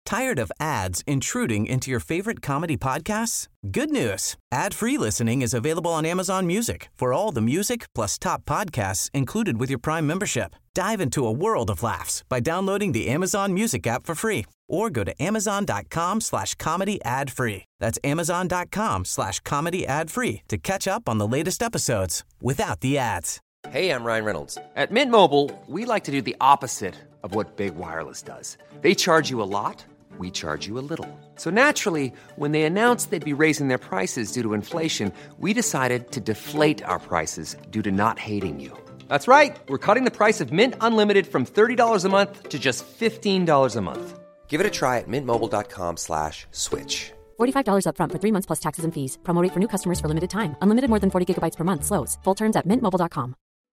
Tired of ads intruding into your favorite comedy podcasts? Good news. Ad-free listening is available on Amazon Music for all the music plus top podcasts included with your Prime membership. Dive into a world of laughs by downloading the Amazon Music app for free or go to amazon.com/comedy ad-free. That's amazon.com/comedy ad-free to catch up on the latest episodes without the ads. Hey, I'm Ryan Reynolds. At Mint Mobile, we like to do the opposite of what Big Wireless does. They charge you a lot. We charge you a little. So naturally, when they announced they'd be raising their prices due to inflation, we decided to deflate our prices due to not hating you. That's right. We're cutting the price of Mint Unlimited from $30 a month to just $15 a month. Give it a try at mintmobile.com/switch. $45 up front for 3 months plus taxes and fees. Promo rate for new customers for limited time. Unlimited more than 40 gigabytes per month. Slows full terms at mintmobile.com.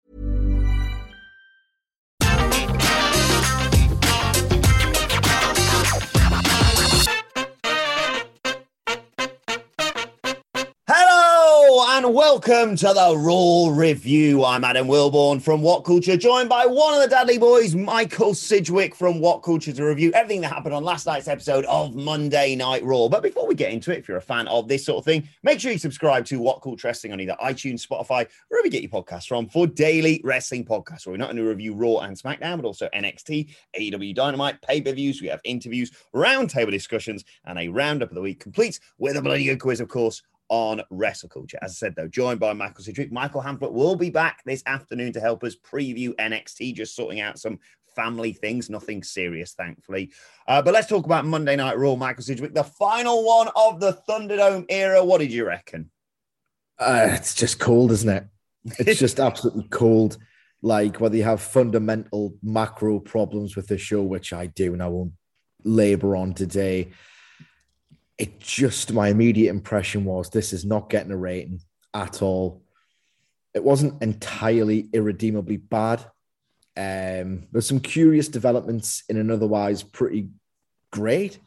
And welcome to the Raw Review. I'm Adam Wilborn from What Culture, joined by one of the Dudley boys, Michael Sidgwick from What Culture, to review everything that happened on last night's episode of Monday Night Raw. But before we get into it, if you're a fan of this sort of thing, make sure you subscribe to What Culture Wrestling on either iTunes, Spotify, wherever you get your podcasts from, for daily wrestling podcasts, where we're not only review Raw and SmackDown, but also NXT, AEW Dynamite, pay-per-views. We have interviews, roundtable discussions, and a roundup of the week, complete with a bloody good quiz, of course, on Wrestle Culture. As I said, though, joined by Michael Sidgwick. Michael Hamflett will be back this afternoon to help us preview NXT, just sorting out some family things, nothing serious, thankfully. But let's talk about Monday Night Raw, Michael Sidgwick, the final one of the Thunderdome era. What did you reckon? It's just cold, isn't it? It's just absolutely cold. Like, whether you have fundamental macro problems with the show, which I do, and I won't labor on today, my immediate impression was this is not getting a rating at all. It wasn't entirely irredeemably bad. There's some curious developments in an otherwise pretty great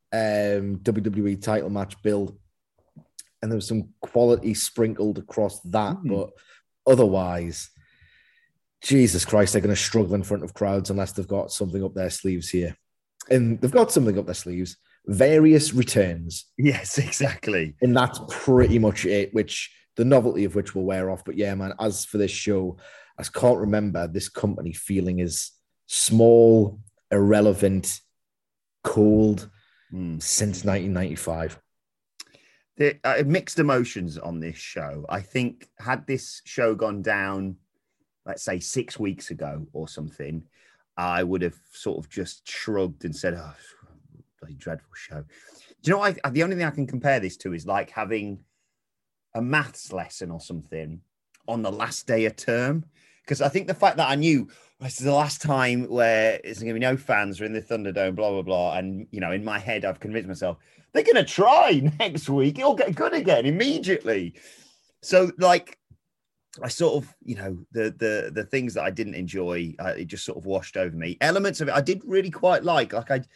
WWE title match build. And there was some quality sprinkled across that. But otherwise, Jesus Christ, they're going to struggle in front of crowds unless they've got something up their sleeves here. And they've got something up their sleeves. Various returns. Yes, exactly. And that's pretty much it, which the novelty of which will wear off. But yeah, man, as for this show, I can't remember this company feeling as small, irrelevant, cold since 1995. There are mixed emotions on this show. I think had this show gone down, let's say 6 weeks ago or something, I would have sort of just shrugged and said, oh, bloody dreadful show. Do you know what? The only thing I can compare this to is like having a maths lesson or something on the last day of term. Because I think the fact that I knew this is the last time where there's going to be no fans are in the Thunderdome, blah, blah, blah. And, you know, in my head, I've convinced myself they're going to try next week. It'll get good again immediately. So, like, I sort of, you know, the things that I didn't enjoy, it just sort of washed over me. Elements of it I did really quite like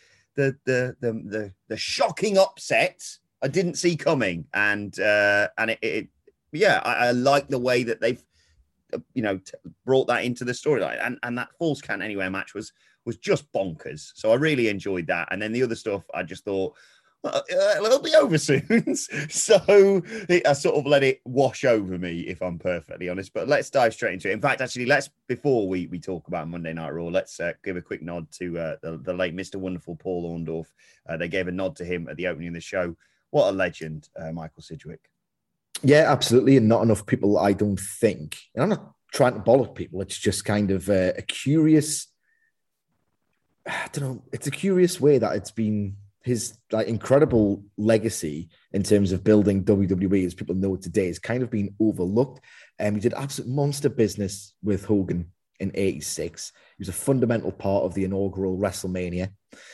the shocking upset I didn't see coming, and I like the way that they've brought that into the storyline, and that Falls Count Anywhere match was just bonkers. So I really enjoyed that, and then the other stuff I just thought, well, it'll be over soon. So I sort of let it wash over me, if I'm perfectly honest. But let's dive straight into it. In fact, actually, before we talk about Monday Night Raw, let's give a quick nod to the late Mr. Wonderful Paul Orndorff. They gave a nod to him at the opening of the show. What a legend, Michael Sidgwick. Yeah, absolutely. And not enough people, I don't think. And I'm not trying to bollock people. It's just kind of a curious, I don't know, it's a curious way that it's been his like incredible legacy in terms of building WWE, as people know today, has kind of been overlooked. He did absolute monster business with Hogan in '86. He was a fundamental part of the inaugural WrestleMania.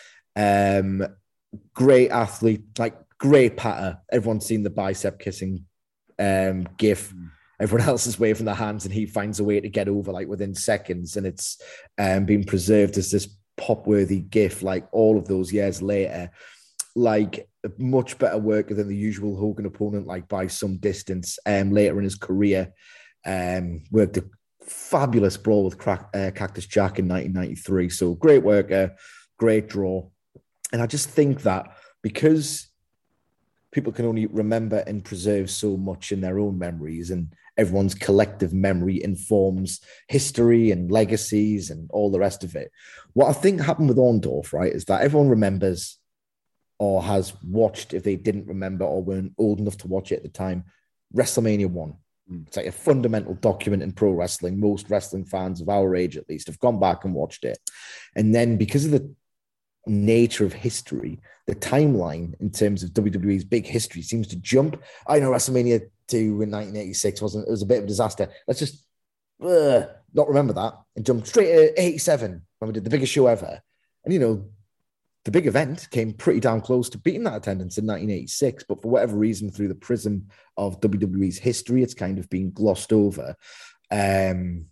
Great athlete, like great patter. Everyone's seen the bicep kissing gif. Everyone else is waving their hands and he finds a way to get over like within seconds. And it's been preserved as this pop-worthy gif like all of those years later. Like a much better worker than the usual Hogan opponent, like by some distance. Later in his career, worked a fabulous brawl with Cactus Jack in 1993. So great worker, great draw. And I just think that because people can only remember and preserve so much in their own memories, and everyone's collective memory informs history and legacies and all the rest of it. What I think happened with Orndorff, right, is that everyone remembers or has watched, if they didn't remember or weren't old enough to watch it at the time, WrestleMania 1. It's like a fundamental document in pro wrestling. Most wrestling fans of our age, at least, have gone back and watched it. And then because of the nature of history, the timeline in terms of WWE's big history seems to jump. I know WrestleMania 2 in 1986 it was a bit of a disaster. Let's just not remember that and jump straight to 87 when we did the biggest show ever. And, you know, the big event came pretty damn close to beating that attendance in 1986, but for whatever reason, through the prism of WWE's history, it's kind of been glossed over. And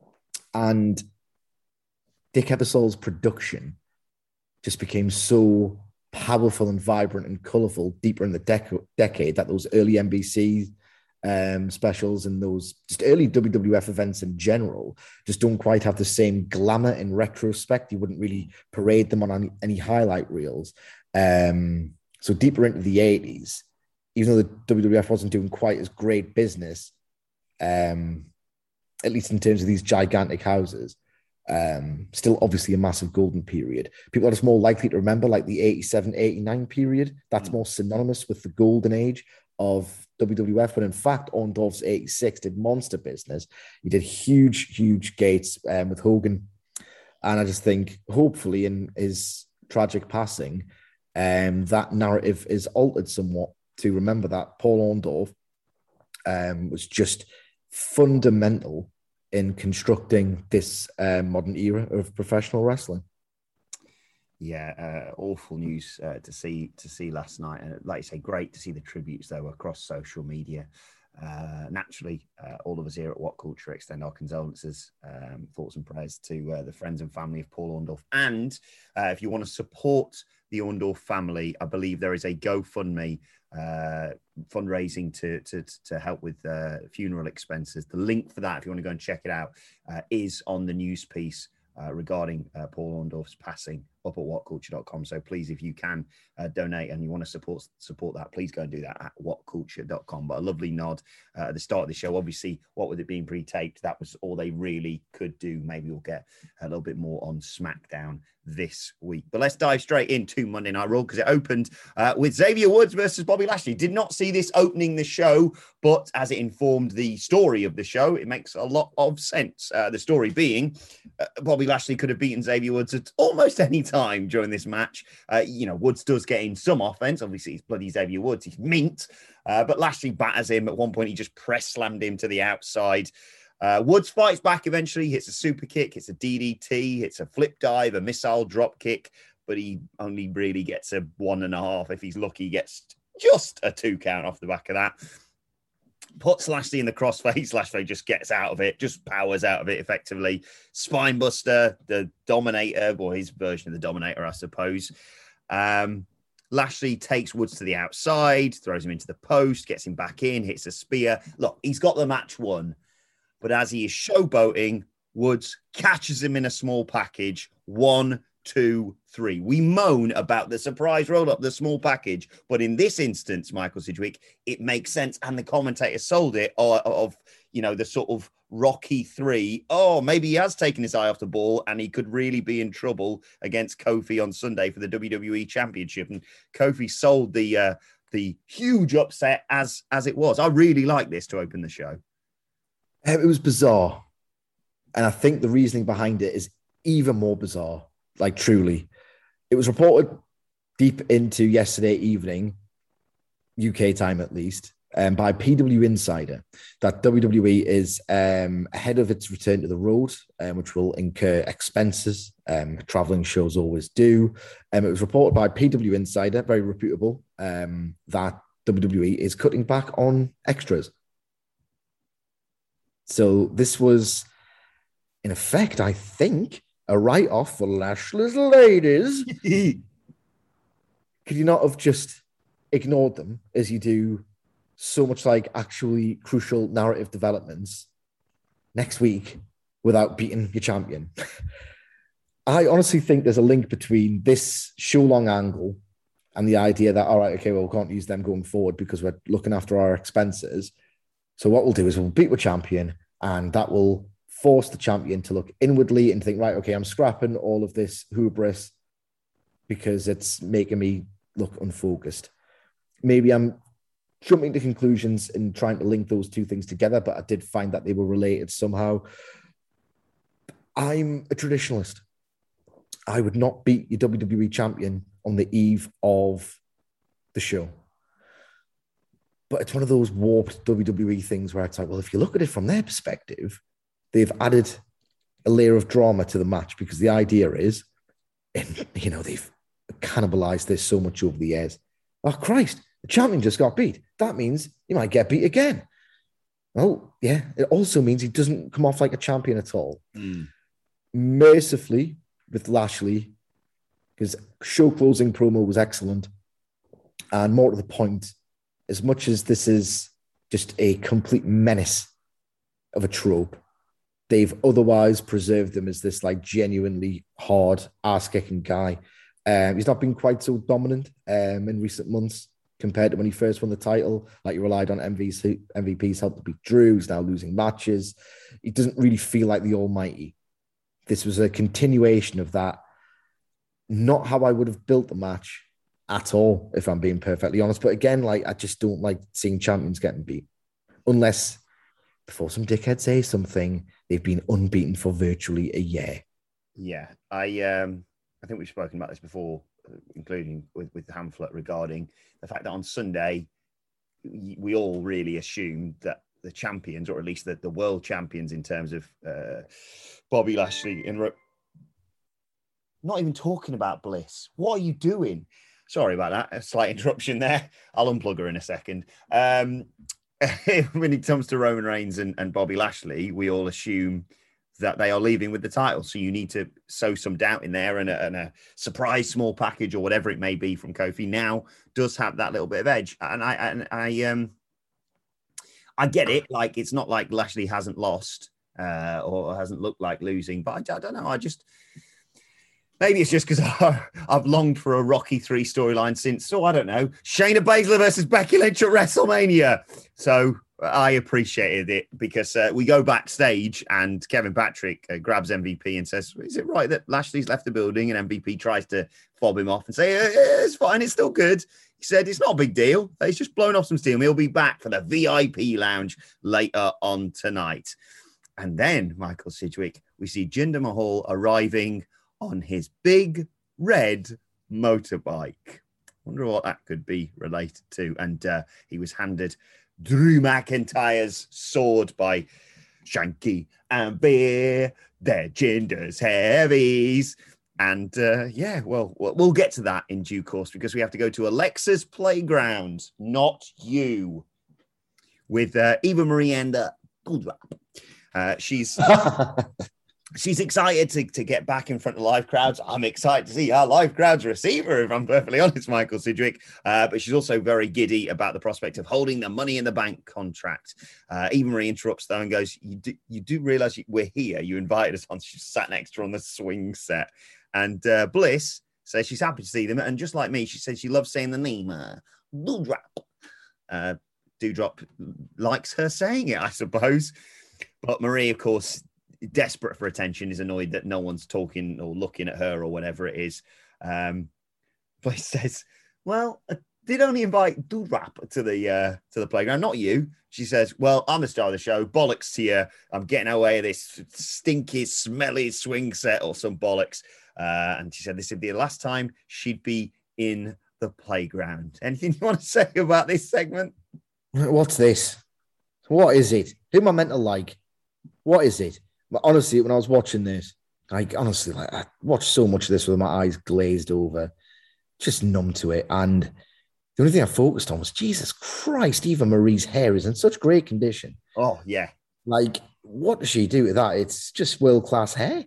Dick Ebersol's production just became so powerful and vibrant and colorful deeper in the decade that those early NBC specials and those just early WWF events in general just don't quite have the same glamour in retrospect. You wouldn't really parade them on any highlight reels. So deeper into the 80s, even though the WWF wasn't doing quite as great business, at least in terms of these gigantic houses, still obviously a massive golden period. People are just more likely to remember like the 87, 89 period. That's more synonymous with the golden age of WWF, but in fact, Orndorff's 86 did monster business. He did huge gates with Hogan. And I just think, hopefully, in his tragic passing, that narrative is altered somewhat to remember that Paul Orndorff was just fundamental in constructing this modern era of professional wrestling. Yeah, awful news to see last night. And like you say, great to see the tributes though across social media. Naturally, all of us here at What Culture extend our condolences, thoughts and prayers to the friends and family of Paul Orndorff. And if you want to support the Orndorff family, I believe there is a GoFundMe fundraising to help with funeral expenses. The link for that, if you want to go and check it out, is on the news piece regarding Paul Orndorff's passing up at whatculture.com. So please, if you can donate and you want to support that, please go and do that at whatculture.com. But a lovely nod at the start of the show. Obviously, what with it being pre-taped, that was all they really could do. Maybe we'll get a little bit more on SmackDown this week. But let's dive straight into Monday Night Raw, because it opened with Xavier Woods versus Bobby Lashley. Did not see this opening the show, but as it informed the story of the show, it makes a lot of sense. The story being Bobby Lashley could have beaten Xavier Woods at almost any time during this match. Woods does get in some offense. Obviously, it's bloody Xavier Woods. He's mint. But Lashley batters him. At one point, he just press slammed him to the outside. Woods fights back eventually, hits a super kick, hits a DDT, hits a flip dive, a missile drop kick, but he only really gets a 1.5. If he's lucky, he gets just a 2 count off the back of that. Puts Lashley in the crossface. Lashley just gets out of it, just powers out of it effectively. Spinebuster, the Dominator, or his version of the Dominator, I suppose. Lashley takes Woods to the outside, throws him into the post, gets him back in, hits a spear. Look, he's got the match won. But as he is showboating, Woods catches him in a small package. 1, 2, 3. We moan about the surprise roll-up, the small package. But in this instance, Michael Sidgwick, it makes sense. And the commentator sold it of the sort of Rocky 3. Oh, maybe he has taken his eye off the ball and he could really be in trouble against Kofi on Sunday for the WWE Championship. And Kofi sold the huge upset as it was. I really like this to open the show. It was bizarre. And I think the reasoning behind it is even more bizarre. Like, truly. It was reported deep into yesterday evening, UK time at least, by PW Insider, that WWE is ahead of its return to the road, which will incur expenses. Traveling shows always do. It was reported by PW Insider, very reputable, that WWE is cutting back on extras. So this was, in effect, I think, a write-off for Lashley's ladies. Could you not have just ignored them as you do so much like actually crucial narrative developments next week without beating your champion? I honestly think there's a link between this show long angle and the idea that, all right, okay, well, we can't use them going forward because we're looking after our expenses. So what we'll do is we'll beat the champion, and that will force the champion to look inwardly and think, right, okay, I'm scrapping all of this hubris because it's making me look unfocused. Maybe I'm jumping to conclusions and trying to link those two things together, but I did find that they were related somehow. I'm a traditionalist. I would not beat your WWE champion on the eve of the show. But it's one of those warped WWE things where it's like, well, if you look at it from their perspective, they've added a layer of drama to the match because the idea is, and you know, they've cannibalized this so much over the years. Oh, Christ, the champion just got beat. That means he might get beat again. Well, yeah, it also means he doesn't come off like a champion at all. Mercifully, with Lashley, his show closing promo was excellent. And more to the point, as much as this is just a complete menace of a trope, they've otherwise preserved him as this like genuinely hard ass-kicking guy. He's not been quite so dominant in recent months compared to when he first won the title. Like, he relied on MVPs help to beat Drew. He's now losing matches. He doesn't really feel like the almighty. This was a continuation of that. Not how I would have built the match at all, if I'm being perfectly honest. But again, like, I just don't like seeing champions getting beat. Unless, before some dickhead says something, they've been unbeaten for virtually a year. Yeah, I think we've spoken about this before, including with Hamflet, regarding the fact that on Sunday, we all really assumed that the champions, or at least the world champions in terms of Bobby Lashley, not even talking about Bliss. What are you doing? Sorry about that. A slight interruption there. I'll unplug her in a second. When it comes to Roman Reigns and Bobby Lashley, we all assume that they are leaving with the title. So you need to sow some doubt in there, and a surprise small package or whatever it may be from Kofi now does have that little bit of edge. And I get it. Like, it's not like Lashley hasn't lost or hasn't looked like losing, but I don't know. Maybe it's just because I've longed for a Rocky 3 storyline since, I don't know, Shayna Baszler versus Becky Lynch at WrestleMania. So I appreciated it because we go backstage and Kevin Patrick grabs MVP and says, is it right that Lashley's left the building? And MVP tries to fob him off and say, it's fine, it's still good. He said, it's not a big deal. He's just blown off some steam. He'll be back for the VIP lounge later on tonight. And then, Michael Sidgwick, we see Jinder Mahal arriving on his big red motorbike. Wonder what that could be related to. And he was handed Drew McIntyre's sword by Shanky and Beer. They're Jinder's heavies. And we'll get to that in due course because we have to go to Alexa's Playground, not you, with Eva Marie and Doudrop. She's excited to get back in front of live crowds. I'm excited to see how live crowds receive her, if I'm perfectly honest, Michael Sidgwick. But she's also very giddy about the prospect of holding the Money in the Bank contract. Eva Marie interrupts, though, and goes, you do realize we're here. You invited us on. She sat next to her on the swing set. And Bliss says she's happy to see them. And just like me, she says she loves saying the name, Doudrop. Doudrop likes her saying it, I suppose. But Marie, of course, desperate for attention, is annoyed that no one's talking or looking at her or whatever it is. Bliss says, well, I did only invite Doudrop to the playground, not you. She says, well, I'm the star of the show. Bollocks to you. I'm getting away with this stinky, smelly swing set or some bollocks. And she said this would be the last time she'd be in the playground. Anything you want to say about this segment? What's this? What is it? Who am I meant to like? What is it? But honestly, when I was watching this, I watched so much of this with my eyes glazed over, just numb to it. And the only thing I focused on was, Jesus Christ, Eva Marie's hair is in such great condition. Oh, yeah. Like, what does she do with that? It's just world-class hair.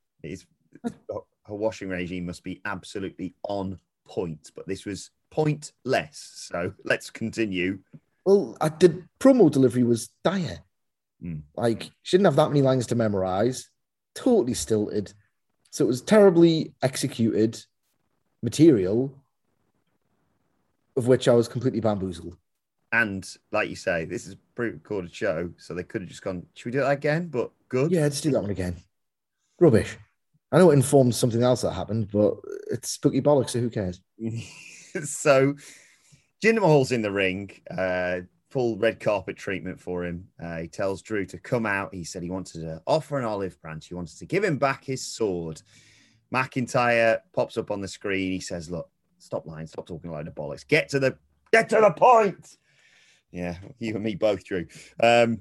Her washing regime must be absolutely on point, but this was pointless. So let's continue. Well, the promo delivery was dire. Like, she didn't have that many lines to memorize. Totally stilted. So it was terribly executed material of which I was completely bamboozled. And like you say, this is a pre-recorded show, so they could have just gone, should we do that again? But good. Yeah, let's do that one again. Rubbish. I know it informs something else that happened, but it's spooky bollocks, so who cares? So Jinder Mahal's in the ring, full red carpet treatment for him. He tells Drew to come out. He said he wanted to offer an olive branch. He wanted to give him back his sword. McIntyre pops up on the screen. He says, look, stop lying. Stop talking like the bollocks. Get to the point. Yeah, you and me both, Drew. And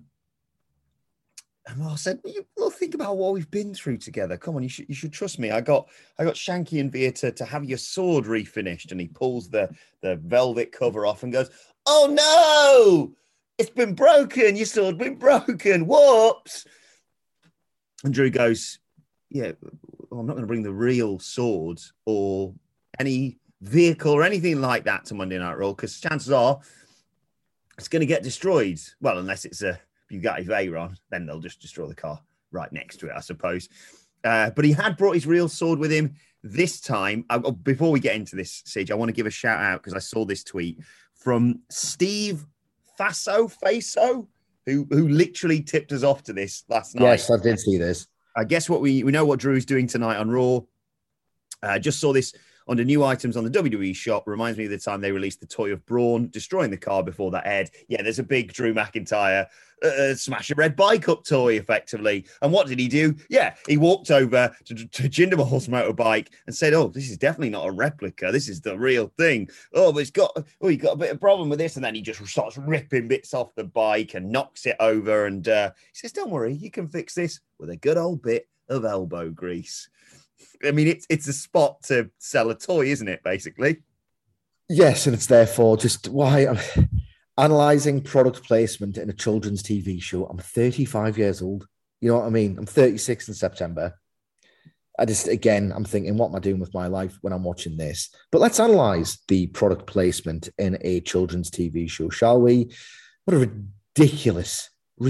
I said, well, think about what we've been through together. Come on, you should trust me. I got Shanky and Veer to have your sword refinished. And he pulls the velvet cover off and goes, oh no, it's been broken. Your sword been broken. Whoops. And Drew goes, yeah, well, I'm not going to bring the real sword or any vehicle or anything like that to Monday Night Raw, because chances are it's going to get destroyed. Well, unless it's a Bugatti Veyron, then they'll just destroy the car right next to it, I suppose. But he had brought his real sword with him this time. Before we get into this, Sige, I want to give a shout out because I saw this tweet from Steve Faso, who literally tipped us off to this last night. Yes, I did see this. I guess what we know what Drew's doing tonight on Raw. Just saw this under new items on the WWE shop. Reminds me of the time they released the toy of Braun destroying the car before that aired. Yeah, there's a big Drew McIntyre smash a red bike up toy, effectively. And what did he do? Yeah, he walked over to Jinder Mahal's motorbike and said, oh, this is definitely not a replica. This is the real thing. Oh, but you got a bit of problem with this. And then he just starts ripping bits off the bike and knocks it over. And he says, don't worry, you can fix this with a good old bit of elbow grease. I mean, it's a spot to sell a toy, isn't it, basically? Yes, and it's therefore just why I'm analysing product placement in a children's TV show. I'm 35 years old. You know what I mean? I'm 36 in September. I'm thinking, what am I doing with my life when I'm watching this? But let's analyse the product placement in a children's TV show, shall we? What a ridiculous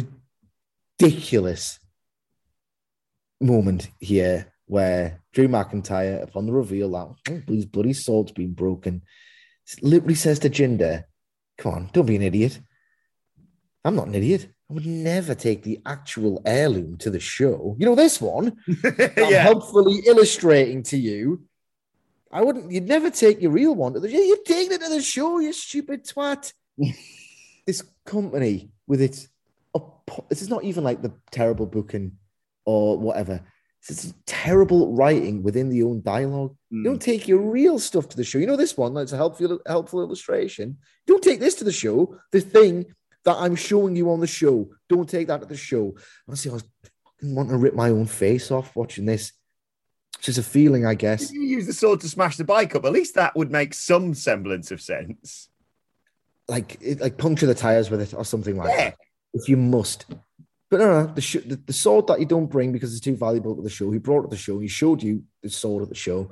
moment here, where Drew McIntyre, upon the reveal that his bloody sword's been broken, literally says to Jinder, come on, don't be an idiot. I'm not an idiot. I would never take the actual heirloom to the show. You know, this one, I'm helpfully illustrating to you. You'd never take your real one to the show. You'd take it to the show, you stupid twat. This company with its, this is not even like the terrible booking or whatever. It's terrible writing within the own dialogue. You don't take your real stuff to the show. You know this one, that's a helpful illustration. Don't take this to the show. The thing that I'm showing you on the show, don't take that to the show. Honestly, I was wanting to rip my own face off watching this. It's just a feeling, I guess. If you use the sword to smash the bike up, at least that would make some semblance of sense. Like puncture the tires with it or something like that. If you must. But no, the sword that you don't bring because it's too valuable to the show. He brought it to the show. He showed you the sword at the show.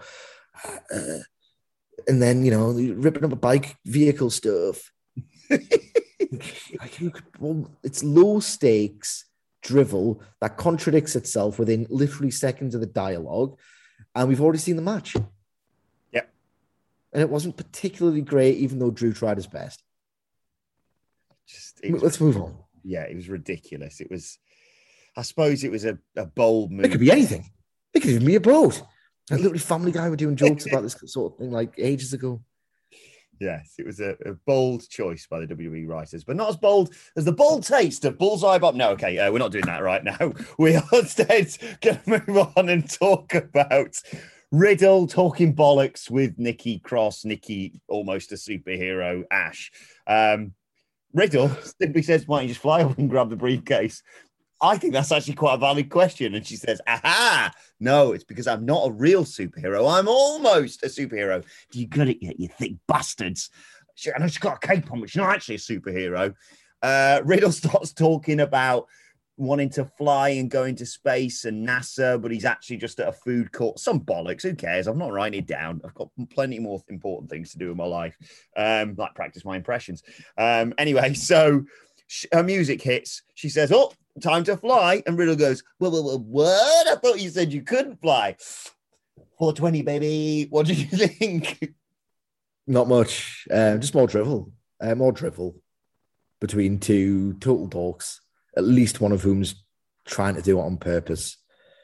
And then, ripping up a bike vehicle stuff. It's low stakes drivel that contradicts itself within literally seconds of the dialogue. And we've already seen the match. Yep. And it wasn't particularly great, even though Drew tried his best. Let's move on. Yeah, it was ridiculous. I suppose it was a bold move. It could be anything. It could even be a boat. A literally Family Guy were doing jokes about this sort of thing like ages ago. Yes, it was a bold choice by the WWE writers, but not as bold as the bold taste of Bullseye Bob. No, okay, we're not doing that right now. We are instead going to move on and talk about Riddle talking bollocks with Nikki Cross, Nikki almost a superhero, Ash. Riddle simply says, why don't you just fly over and grab the briefcase? I think that's actually quite a valid question. And she says, aha, no, it's because I'm not a real superhero. I'm almost a superhero. Do you get it yet, you thick bastards? I know she's got a cape on, but she's not actually a superhero. Riddle starts talking about wanting to fly and go into space and NASA, but he's actually just at a food court. Some bollocks. Who cares? I'm not writing it down. I've got plenty more important things to do in my life, like practice my impressions. Anyway, so her music hits. She says, oh, time to fly. And Riddle goes, well, what? I thought you said you couldn't fly. 420, baby. What do you think? Not much. Just more drivel. More drivel between two total dorks, at least one of whom's trying to do it on purpose.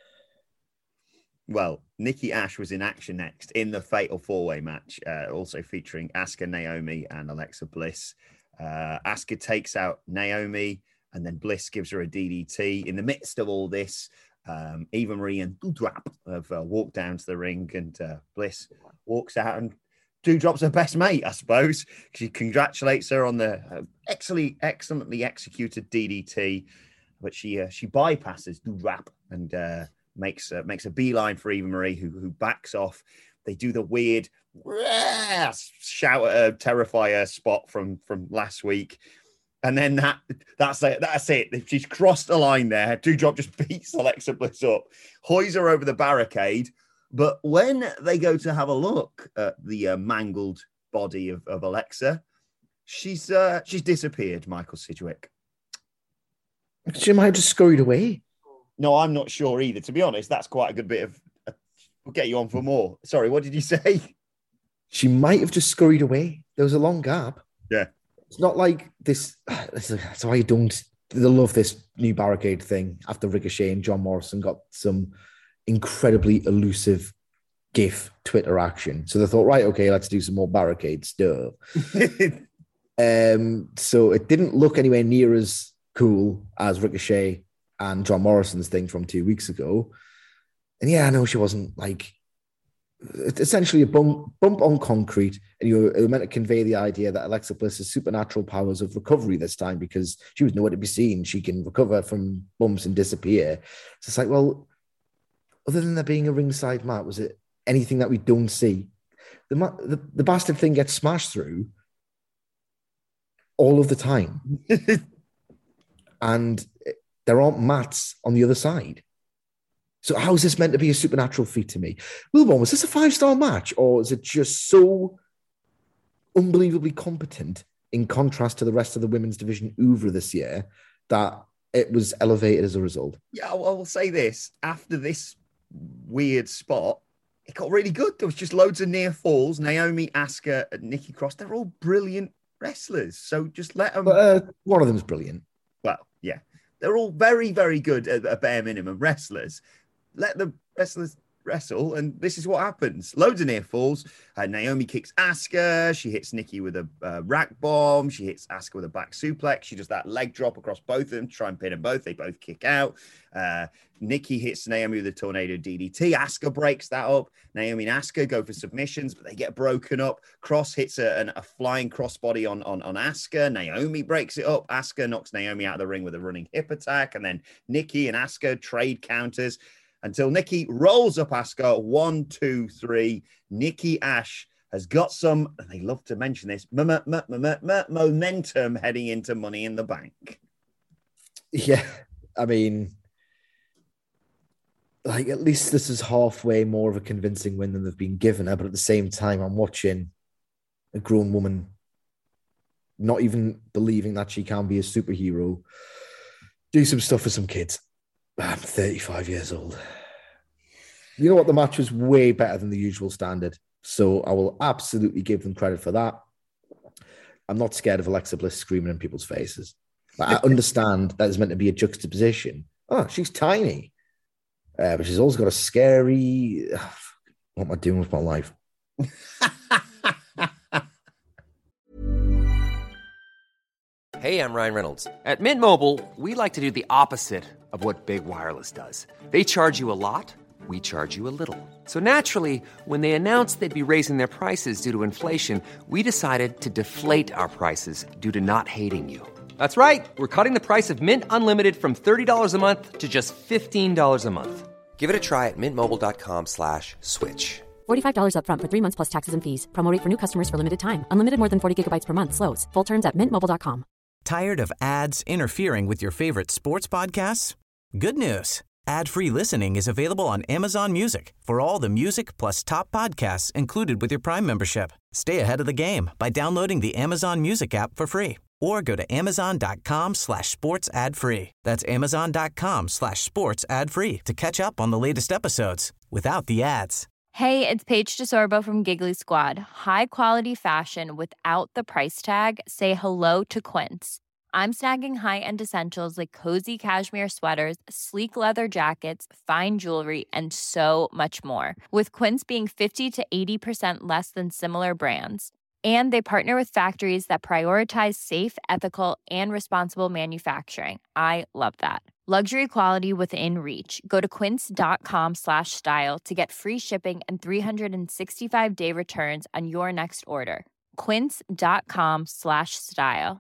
Well, Nikki Ash was in action next in the Fatal 4-Way match, also featuring Asuka, Naomi, and Alexa Bliss. Asuka takes out Naomi, and then Bliss gives her a DDT. In the midst of all this, Eva Marie and Doudrop have walked down to the ring, and Bliss walks out, and Doudrop's her best mate, I suppose. She congratulates her on the excellently executed DDT, but she bypasses Doudrop and makes a beeline for Eva Marie, who backs off. They do the weird shout at her, terrify her spot from last week. And then that's it. She's crossed the line there. Doudrop just beats Alexa Bliss up, hoys her over the barricade. But when they go to have a look at the mangled body of Alexa, she's disappeared, Michael Sidgwick. She might have just scurried away. No, I'm not sure either. To be honest, that's quite a good bit of... We'll get you on for more. Sorry, what did you say? She might have just scurried away. There was a long gap. Yeah. It's not like this. That's why I don't love this new barricade thing after Ricochet and John Morrison got some incredibly elusive GIF Twitter action. So they thought, right, okay, let's do some more barricade stuff. So it didn't look anywhere near as cool as Ricochet and John Morrison's thing from 2 weeks ago. And yeah, I know she wasn't like, it's essentially a bump on concrete, and you were meant to convey the idea that Alexa Bliss's supernatural powers of recovery this time, because she was nowhere to be seen. She can recover from bumps and disappear. So it's like, well, other than there being a ringside mat, was it anything that we don't see? The bastard thing gets smashed through all of the time. And there aren't mats on the other side. So how is this meant to be a supernatural feat to me? Wilborn, was this a 5-star match, or is it just so unbelievably competent in contrast to the rest of the women's division oeuvre this year that it was elevated as a result? Yeah, I will say this. After this weird spot, it got really good. There was just loads of near falls. Naomi, Asuka, and Nikki Cross, they're all brilliant wrestlers. So just let them... one of them's brilliant. Well, yeah. They're all very, very good at a bare minimum wrestlers. Let the wrestlers wrestle, and this is what happens. Loads of near falls. Naomi kicks Asuka. She hits Nikki with a rack bomb. She hits Asuka with a back suplex. She does that leg drop across both of them to try and pin them both. They both kick out. Nikki hits Naomi with a tornado DDT. Asuka breaks that up. Naomi and Asuka go for submissions, but they get broken up. Cross hits a flying crossbody on Asuka. Naomi breaks it up. Asuka knocks Naomi out of the ring with a running hip attack, and then Nikki and Asuka trade counters until Nikki rolls up Asuka. 1, 2, 3. Nikki Ash has got some, and they love to mention this, momentum heading into Money in the Bank. Yeah, I mean, like, at least this is halfway more of a convincing win than they've been given her. But at the same time, I'm watching a grown woman not even believing that she can be a superhero do some stuff for some kids. I'm 35 years old. You know what? The match was way better than the usual standard. So I will absolutely give them credit for that. I'm not scared of Alexa Bliss screaming in people's faces. Like, I understand that it's meant to be a juxtaposition. Oh, she's tiny. But she's also got a scary... What am I doing with my life? Hey, I'm Ryan Reynolds. At Mint Mobile, we like to do the opposite of what Big Wireless does. They charge you a lot, we charge you a little. So naturally, when they announced they'd be raising their prices due to inflation, we decided to deflate our prices due to not hating you. That's right. We're cutting the price of Mint Unlimited from $30 a month to just $15 a month. Give it a try at mintmobile.com/switch. $45 up front for 3 months plus taxes and fees. Promo rate for new customers for limited time. Unlimited more than 40 gigabytes per month. Slows full terms at mintmobile.com. Tired of ads interfering with your favorite sports podcasts? Good news. Ad-free listening is available on Amazon Music for all the music plus top podcasts included with your Prime membership. Stay ahead of the game by downloading the Amazon Music app for free or go to amazon.com/sports ad free. That's amazon.com/sports ad free to catch up on the latest episodes without the ads. Hey, it's Paige DeSorbo from Giggly Squad. High quality fashion without the price tag. Say hello to Quince. I'm snagging high-end essentials like cozy cashmere sweaters, sleek leather jackets, fine jewelry, and so much more. With Quince being 50 to 80% less than similar brands. And they partner with factories that prioritize safe, ethical, and responsible manufacturing. I love that. Luxury quality within reach. Go to quince.com/style to get free shipping and 365-day returns on your next order. Quince.com/style.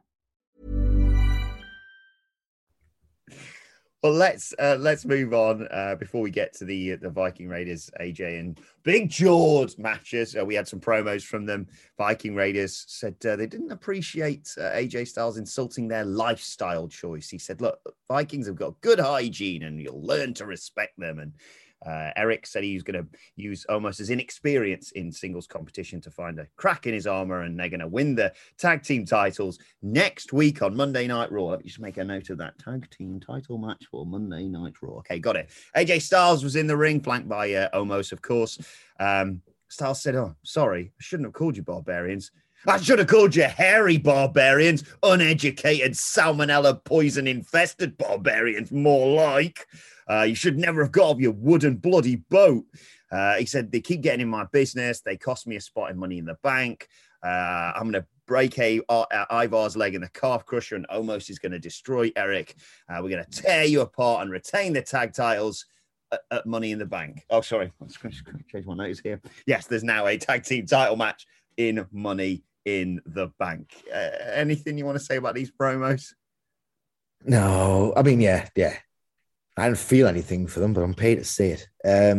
Well, let's move on before we get to the Viking Raiders, AJ and Big George matches. We had some promos from them. Viking Raiders said they didn't appreciate AJ Styles insulting their lifestyle choice. He said, "Look, Vikings have got good hygiene, and you'll learn to respect them." And Eric said he was going to use almost his inexperience in singles competition to find a crack in his armor, and they're going to win the tag team titles next week on Monday Night Raw. Let me just make a note of that. Tag team title match for Monday Night Raw. Okay, got it. AJ Styles was in the ring, flanked by Omos, of course. Styles said, "Oh, sorry, I shouldn't have called you barbarians. I should have called you hairy barbarians, uneducated, salmonella poison-infested barbarians, more like. You should never have got off your wooden bloody boat." He said, "They keep getting in my business. They cost me a spot in Money in the Bank. I'm going to break Ivar's leg in the calf crusher, and Omos is going to destroy Eric. We're going to tear you apart and retain the tag titles at Money in the Bank." Oh, sorry. Let's change my notes here. Yes, there's now a tag team title match in Money in the Bank. Anything you want to say about these promos? No, I mean, yeah. I don't feel anything for them, but I'm paid to say it.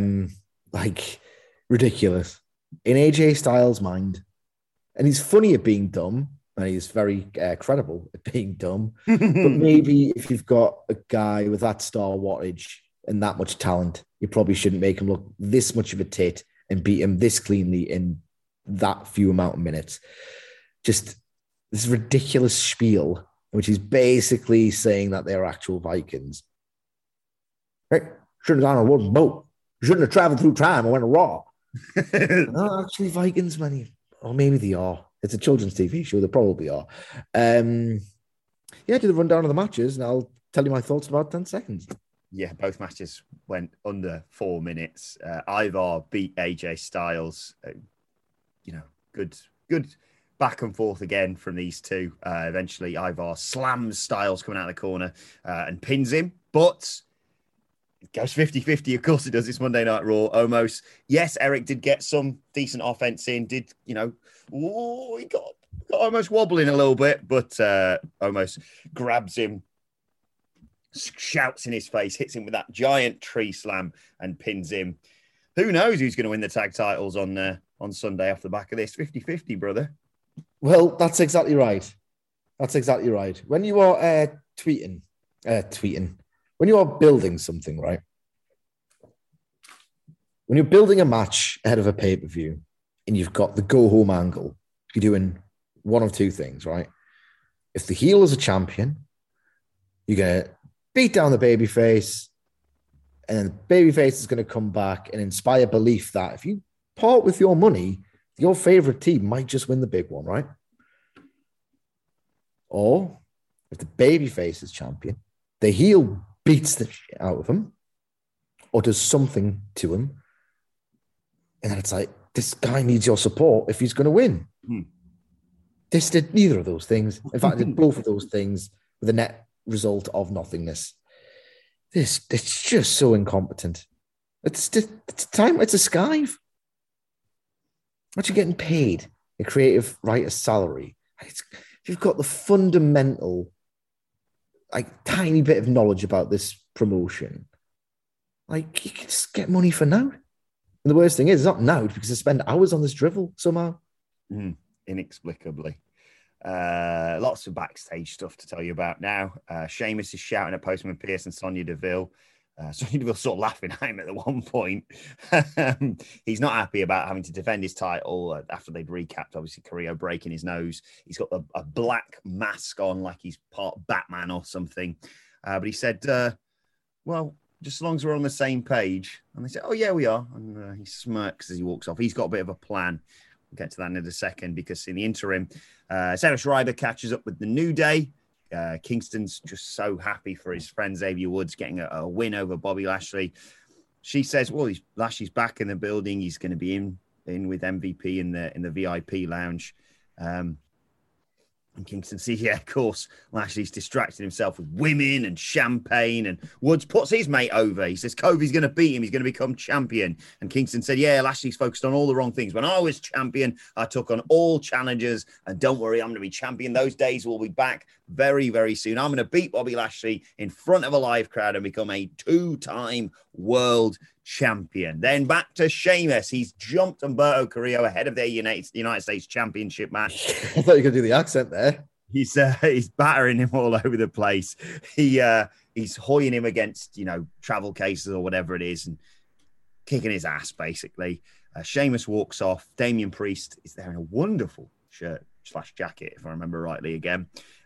Ridiculous. In AJ Styles' mind, and he's funny at being dumb, and he's very credible at being dumb. But maybe if you've got a guy with that star wattage and that much talent, you probably shouldn't make him look this much of a tit and beat him this cleanly in that few amount of minutes. Just this ridiculous spiel, which is basically saying that they're actual Vikings. Right? Shouldn't have gone on a wooden boat. Shouldn't have traveled through time. I went to Raw. No, actually, Vikings, man. Or maybe they are. It's a children's TV show. They probably are. Do the rundown of the matches, and I'll tell you my thoughts in about 10 seconds. Yeah, both matches went under 4 minutes. Ivar beat AJ Styles. Good back and forth again from these two. Eventually, Ivar slams Styles coming out of the corner and pins him. But it goes 50-50. Of course it does. It's Monday Night Raw. Omos. Yes, Eric did get some decent offense in. He got almost wobbling a little bit, but Omos grabs him, shouts in his face, hits him with that giant tree slam and pins him. Who knows who's going to win the tag titles on Sunday off the back of this? 50-50, brother. Well, that's exactly right. When you are tweeting, when you are building something, right? When you're building a match ahead of a pay-per-view and you've got the go-home angle, you're doing one of two things, right? If the heel is a champion, you're going to beat down the babyface, and then the babyface is going to come back and inspire belief that if you part with your money, your favorite team might just win the big one, right? Or if the babyface is champion, the heel beats the shit out of him or does something to him, and then it's like, this guy needs your support if he's going to win. This did neither of those things. In fact, it did both of those things with a net result of nothingness. It's just so incompetent. It's a skive. What you getting paid? A creative writer's salary. If you've got the fundamental, tiny bit of knowledge about this promotion, you can just get money for now. And the worst thing is, it's not now because they spend hours on this drivel somehow. Inexplicably. Lots of backstage stuff to tell you about now. Sheamus is shouting at Postman Pearce and Sonya Deville. Sonya Deville's sort of laughing at him at the one point. He's not happy about having to defend his title after they'd recapped, obviously, Carrillo breaking his nose. He's got a black mask on like he's part Batman or something. But he said, well, just as long as we're on the same page. And they say, oh, yeah, we are. And he smirks as he walks off. He's got a bit of a plan. We'll get to that in a second because in the interim, Sarah Schreiber catches up with the New Day. Kingston's just so happy for his friend Xavier Woods getting a win over Bobby Lashley. She says, well, Lashley's back in the building. He's going to be in with MVP in the VIP lounge. And Kingston see, yeah, of course, Lashley's distracted himself with women and champagne, and Woods puts his mate over. He says Kofi's going to beat him. He's going to become champion. And Kingston said, yeah, Lashley's focused on all the wrong things. When I was champion, I took on all challengers, and don't worry, I'm going to be champion. Those days will be back very, very soon. I'm going to beat Bobby Lashley in front of a live crowd and become a 2-time world champion. Then back to Sheamus. He's jumped Humberto Carrillo ahead of their United States Championship match. I thought you could do the accent there. He's battering him all over the place. He's hoying him against, travel cases or whatever it is and kicking his ass, basically. Sheamus walks off. Damian Priest is there in a wonderful shirt/jacket, if I remember rightly again.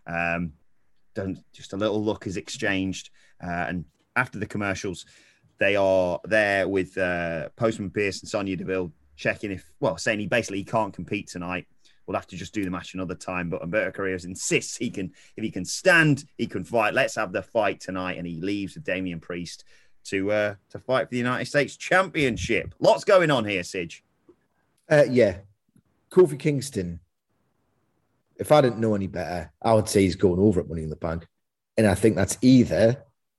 Just a little look is exchanged. And after the commercials, they are there with Postman Pearce and Sonya Deville checking saying he can't compete tonight. We'll have to just do the match another time. But Humberto Carrillo insists if he can stand, he can fight. Let's have the fight tonight. And he leaves with Damian Priest to fight for the United States Championship. Lots going on here, Sige. Yeah. Kofi Kingston, if I didn't know any better, I would say he's going over at Money in the Bank. And I think that's either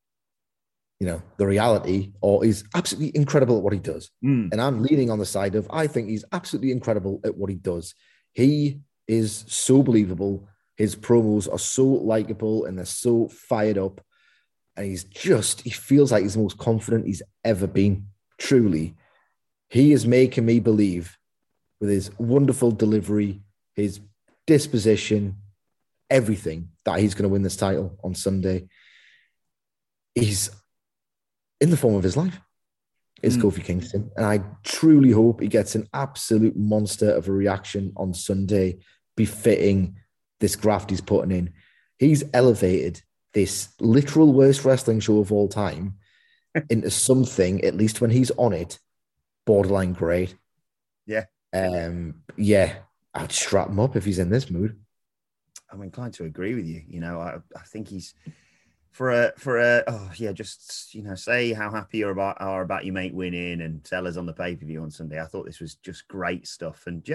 the reality, or he's absolutely incredible at what he does. And I'm leaning on the side of, I think he's absolutely incredible at what he does. He is so believable. His promos are so likable and they're so fired up. And he feels like he's the most confident he's ever been. Truly. He is making me believe with his wonderful delivery, his disposition, everything, that he's going to win this title on Sunday. He's in the form of his life, is Kofi Kingston. And I truly hope he gets an absolute monster of a reaction on Sunday, befitting this graft he's putting in. He's elevated this literal worst wrestling show of all time into something, at least when he's on it, borderline great. Yeah. I'd strap him up if he's in this mood. I'm inclined to agree with you. I think he's... say how happy you are about your mate winning and tell us on the pay-per-view on Sunday. I thought this was just great stuff. And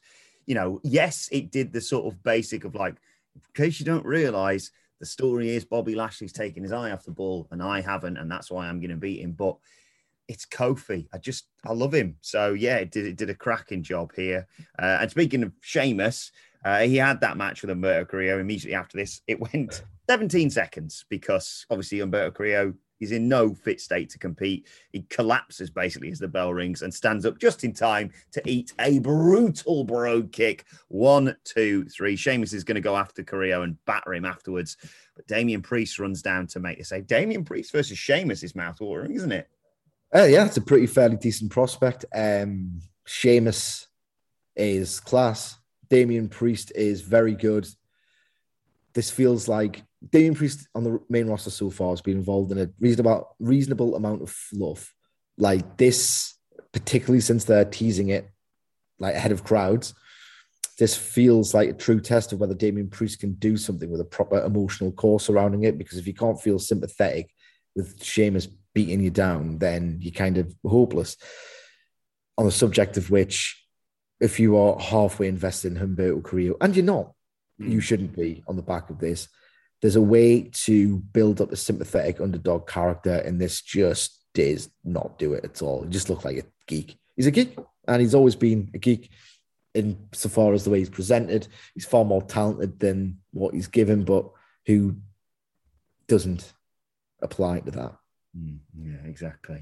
yes, it did the sort of basic of in case you don't realize, the story is Bobby Lashley's taking his eye off the ball and I haven't, and that's why I'm going to beat him. But it's Kofi. I love him. So yeah, it did a cracking job here. And speaking of Sheamus, he had that match with Humberto Carrillo. Immediately after this, it went 17 seconds because obviously Humberto Carrillo is in no fit state to compete. He collapses basically as the bell rings and stands up just in time to eat a brutal brogue kick. 1, 2, 3. Sheamus is going to go after Carrillo and batter him afterwards. But Damian Priest runs down to make the save. Damian Priest versus Sheamus is mouth-watering, isn't it? Yeah, it's a pretty fairly decent prospect. Sheamus is class. Damian Priest is very good. This feels like Damian Priest on the main roster so far has been involved in a reasonable amount of fluff. Like this, particularly since they're teasing it ahead of crowds, this feels like a true test of whether Damian Priest can do something with a proper emotional core surrounding it. Because if you can't feel sympathetic with Sheamus beating you down, then you're kind of hopeless. On the subject of which, if you are halfway invested in Humberto Carrillo, and you're not, you shouldn't be on the back of this. There's a way to build up a sympathetic underdog character, and this just does not do it at all. He just looks like a geek. He's a geek, and he's always been a geek in so far as the way he's presented. He's far more talented than what he's given, but who doesn't apply to that? Yeah, exactly.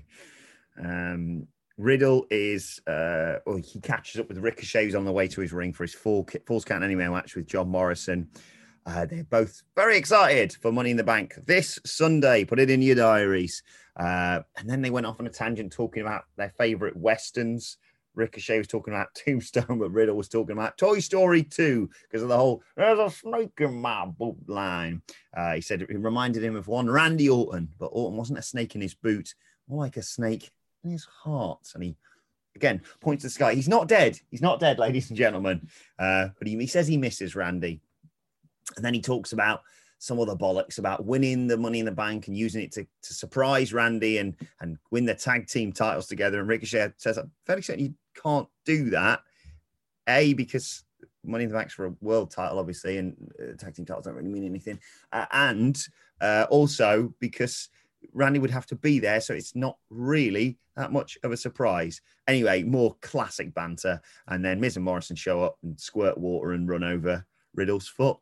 Riddle is, he catches up with Ricochet, who's on the way to his ring for his Falls Count Anywhere match with John Morrison. They're both very excited for Money in the Bank this Sunday. Put it in your diaries. And then they went off on a tangent talking about their favorite Westerns. Ricochet was talking about Tombstone, but Riddle was talking about Toy Story 2 because of the whole "there's a snake in my boot" line. He said it reminded him of one Randy Orton, but Orton wasn't a snake in his boot, more like a snake in his heart. And he again points to the sky. He's not dead. He's not dead, ladies and gentlemen. But he says he misses Randy. And then he talks about some other bollocks about winning the Money in the Bank and using it to surprise Randy and win the tag team titles together. And Ricochet says, I'm fairly certain you can't do that. A, because Money in the Bank's for a world title, obviously, and tag team titles don't really mean anything. And also because Randy would have to be there, so it's not really that much of a surprise. Anyway, more classic banter. And then Miz and Morrison show up and squirt water and run over Riddle's foot.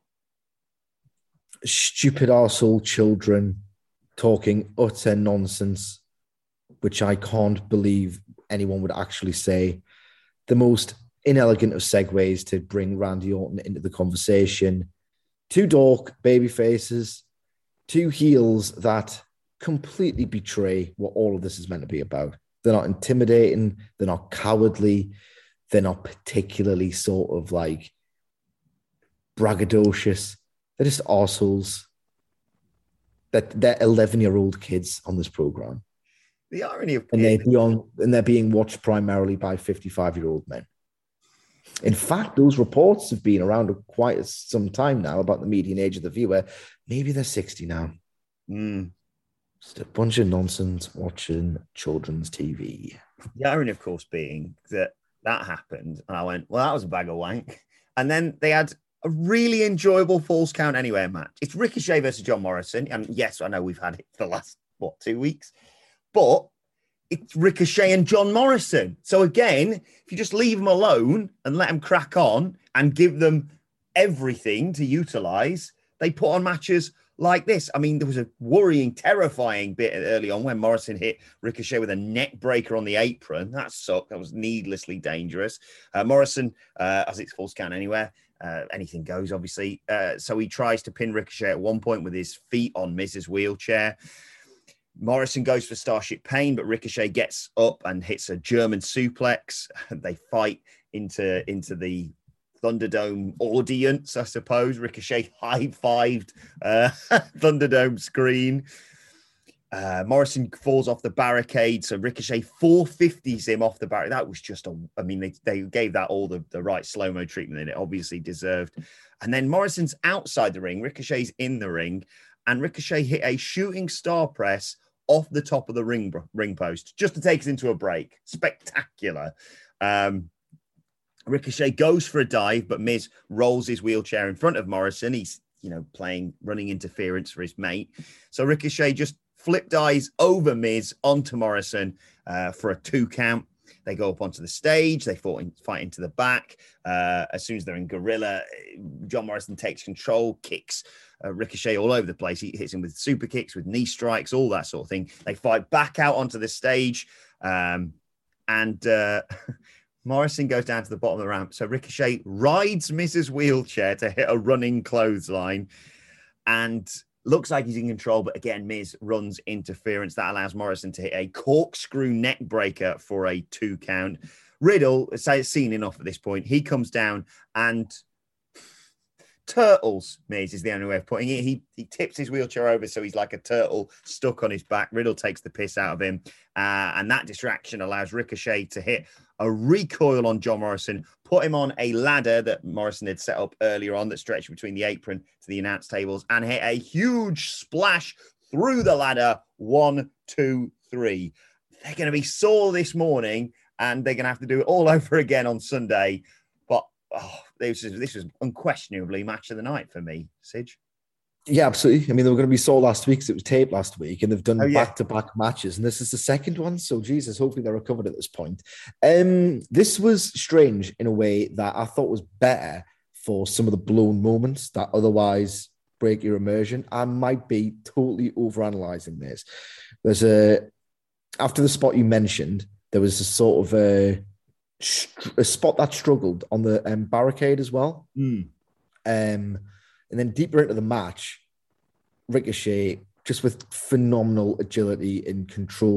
Stupid arsehole children talking utter nonsense, which I can't believe anyone would actually say. The most inelegant of segues to bring Randy Orton into the conversation. Two dork baby faces, two heels that completely betray what all of this is meant to be about. They're not intimidating. They're not cowardly. They're not particularly sort of like braggadocious. They're just arseholes. They're 11-year-old kids on this program. The irony of they're being watched primarily by 55-year-old men. In fact, those reports have been around quite some time now about the median age of the viewer. Maybe they're 60 now. Just a bunch of nonsense watching children's TV. The irony, of course, being that happened, and I went, well, that was a bag of wank. And then they had a really enjoyable Falls Count Anywhere match. It's Ricochet versus John Morrison. And yes, I know we've had it for the last, 2 weeks? But it's Ricochet and John Morrison. So again, if you just leave them alone and let them crack on and give them everything to utilize, they put on matches like this. I mean, there was a worrying, terrifying bit early on when Morrison hit Ricochet with a neck breaker on the apron. That sucked. That was needlessly dangerous. Morrison, as it's Falls Count Anywhere, anything goes, obviously. So he tries to pin Ricochet at one point with his feet on Miz's wheelchair. Morrison goes for Starship Pain, but Ricochet gets up and hits a German suplex. They fight into the Thunderdome audience, I suppose. Ricochet high-fived Thunderdome screen. Morrison falls off the barricade, so Ricochet 450s him off the barricade. That was just they gave that all the right slow-mo treatment that it obviously deserved. And then Morrison's outside the ring, Ricochet's in the ring, and Ricochet hit a shooting star press off the top of the ring post just to take us into a break. Spectacular. Ricochet goes for a dive, but Miz rolls his wheelchair in front of Morrison. He's, playing running interference for his mate. So Ricochet just flip dives over Miz onto Morrison for a 2 count. They go up onto the stage. They fight into the back. As soon as they're in Gorilla, John Morrison takes control, kicks Ricochet all over the place. He hits him with super kicks, with knee strikes, all that sort of thing. They fight back out onto the stage. And Morrison goes down to the bottom of the ramp. So Ricochet rides Miz's wheelchair to hit a running clothesline. And looks like he's in control, but again, Miz runs interference. That allows Morrison to hit a corkscrew neck breaker for a 2 count. Riddle, seen enough at this point, he comes down and turtles Miz is the only way of putting it. He tips his wheelchair over, so he's like a turtle stuck on his back. Riddle takes the piss out of him, and that distraction allows Ricochet to hit a recoil on John Morrison, put him on a ladder that Morrison had set up earlier on that stretched between the apron to the announce tables, and hit a huge splash through the ladder. 1, 2, 3. They're going to be sore this morning, and they're going to have to do it all over again on Sunday. But this was unquestionably match of the night for me, Sidge. Yeah, absolutely. I mean, they were going to be sore last week because it was taped last week, and they've done back-to-back matches, and this is the second one. So, Jesus, hopefully they're recovered at this point. This was strange in a way that I thought was better for some of the blown moments that otherwise break your immersion. I might be totally overanalyzing this. After the spot you mentioned, there was a sort of a spot that struggled on the barricade as well. And then deeper into the match, Ricochet, just with phenomenal agility and control,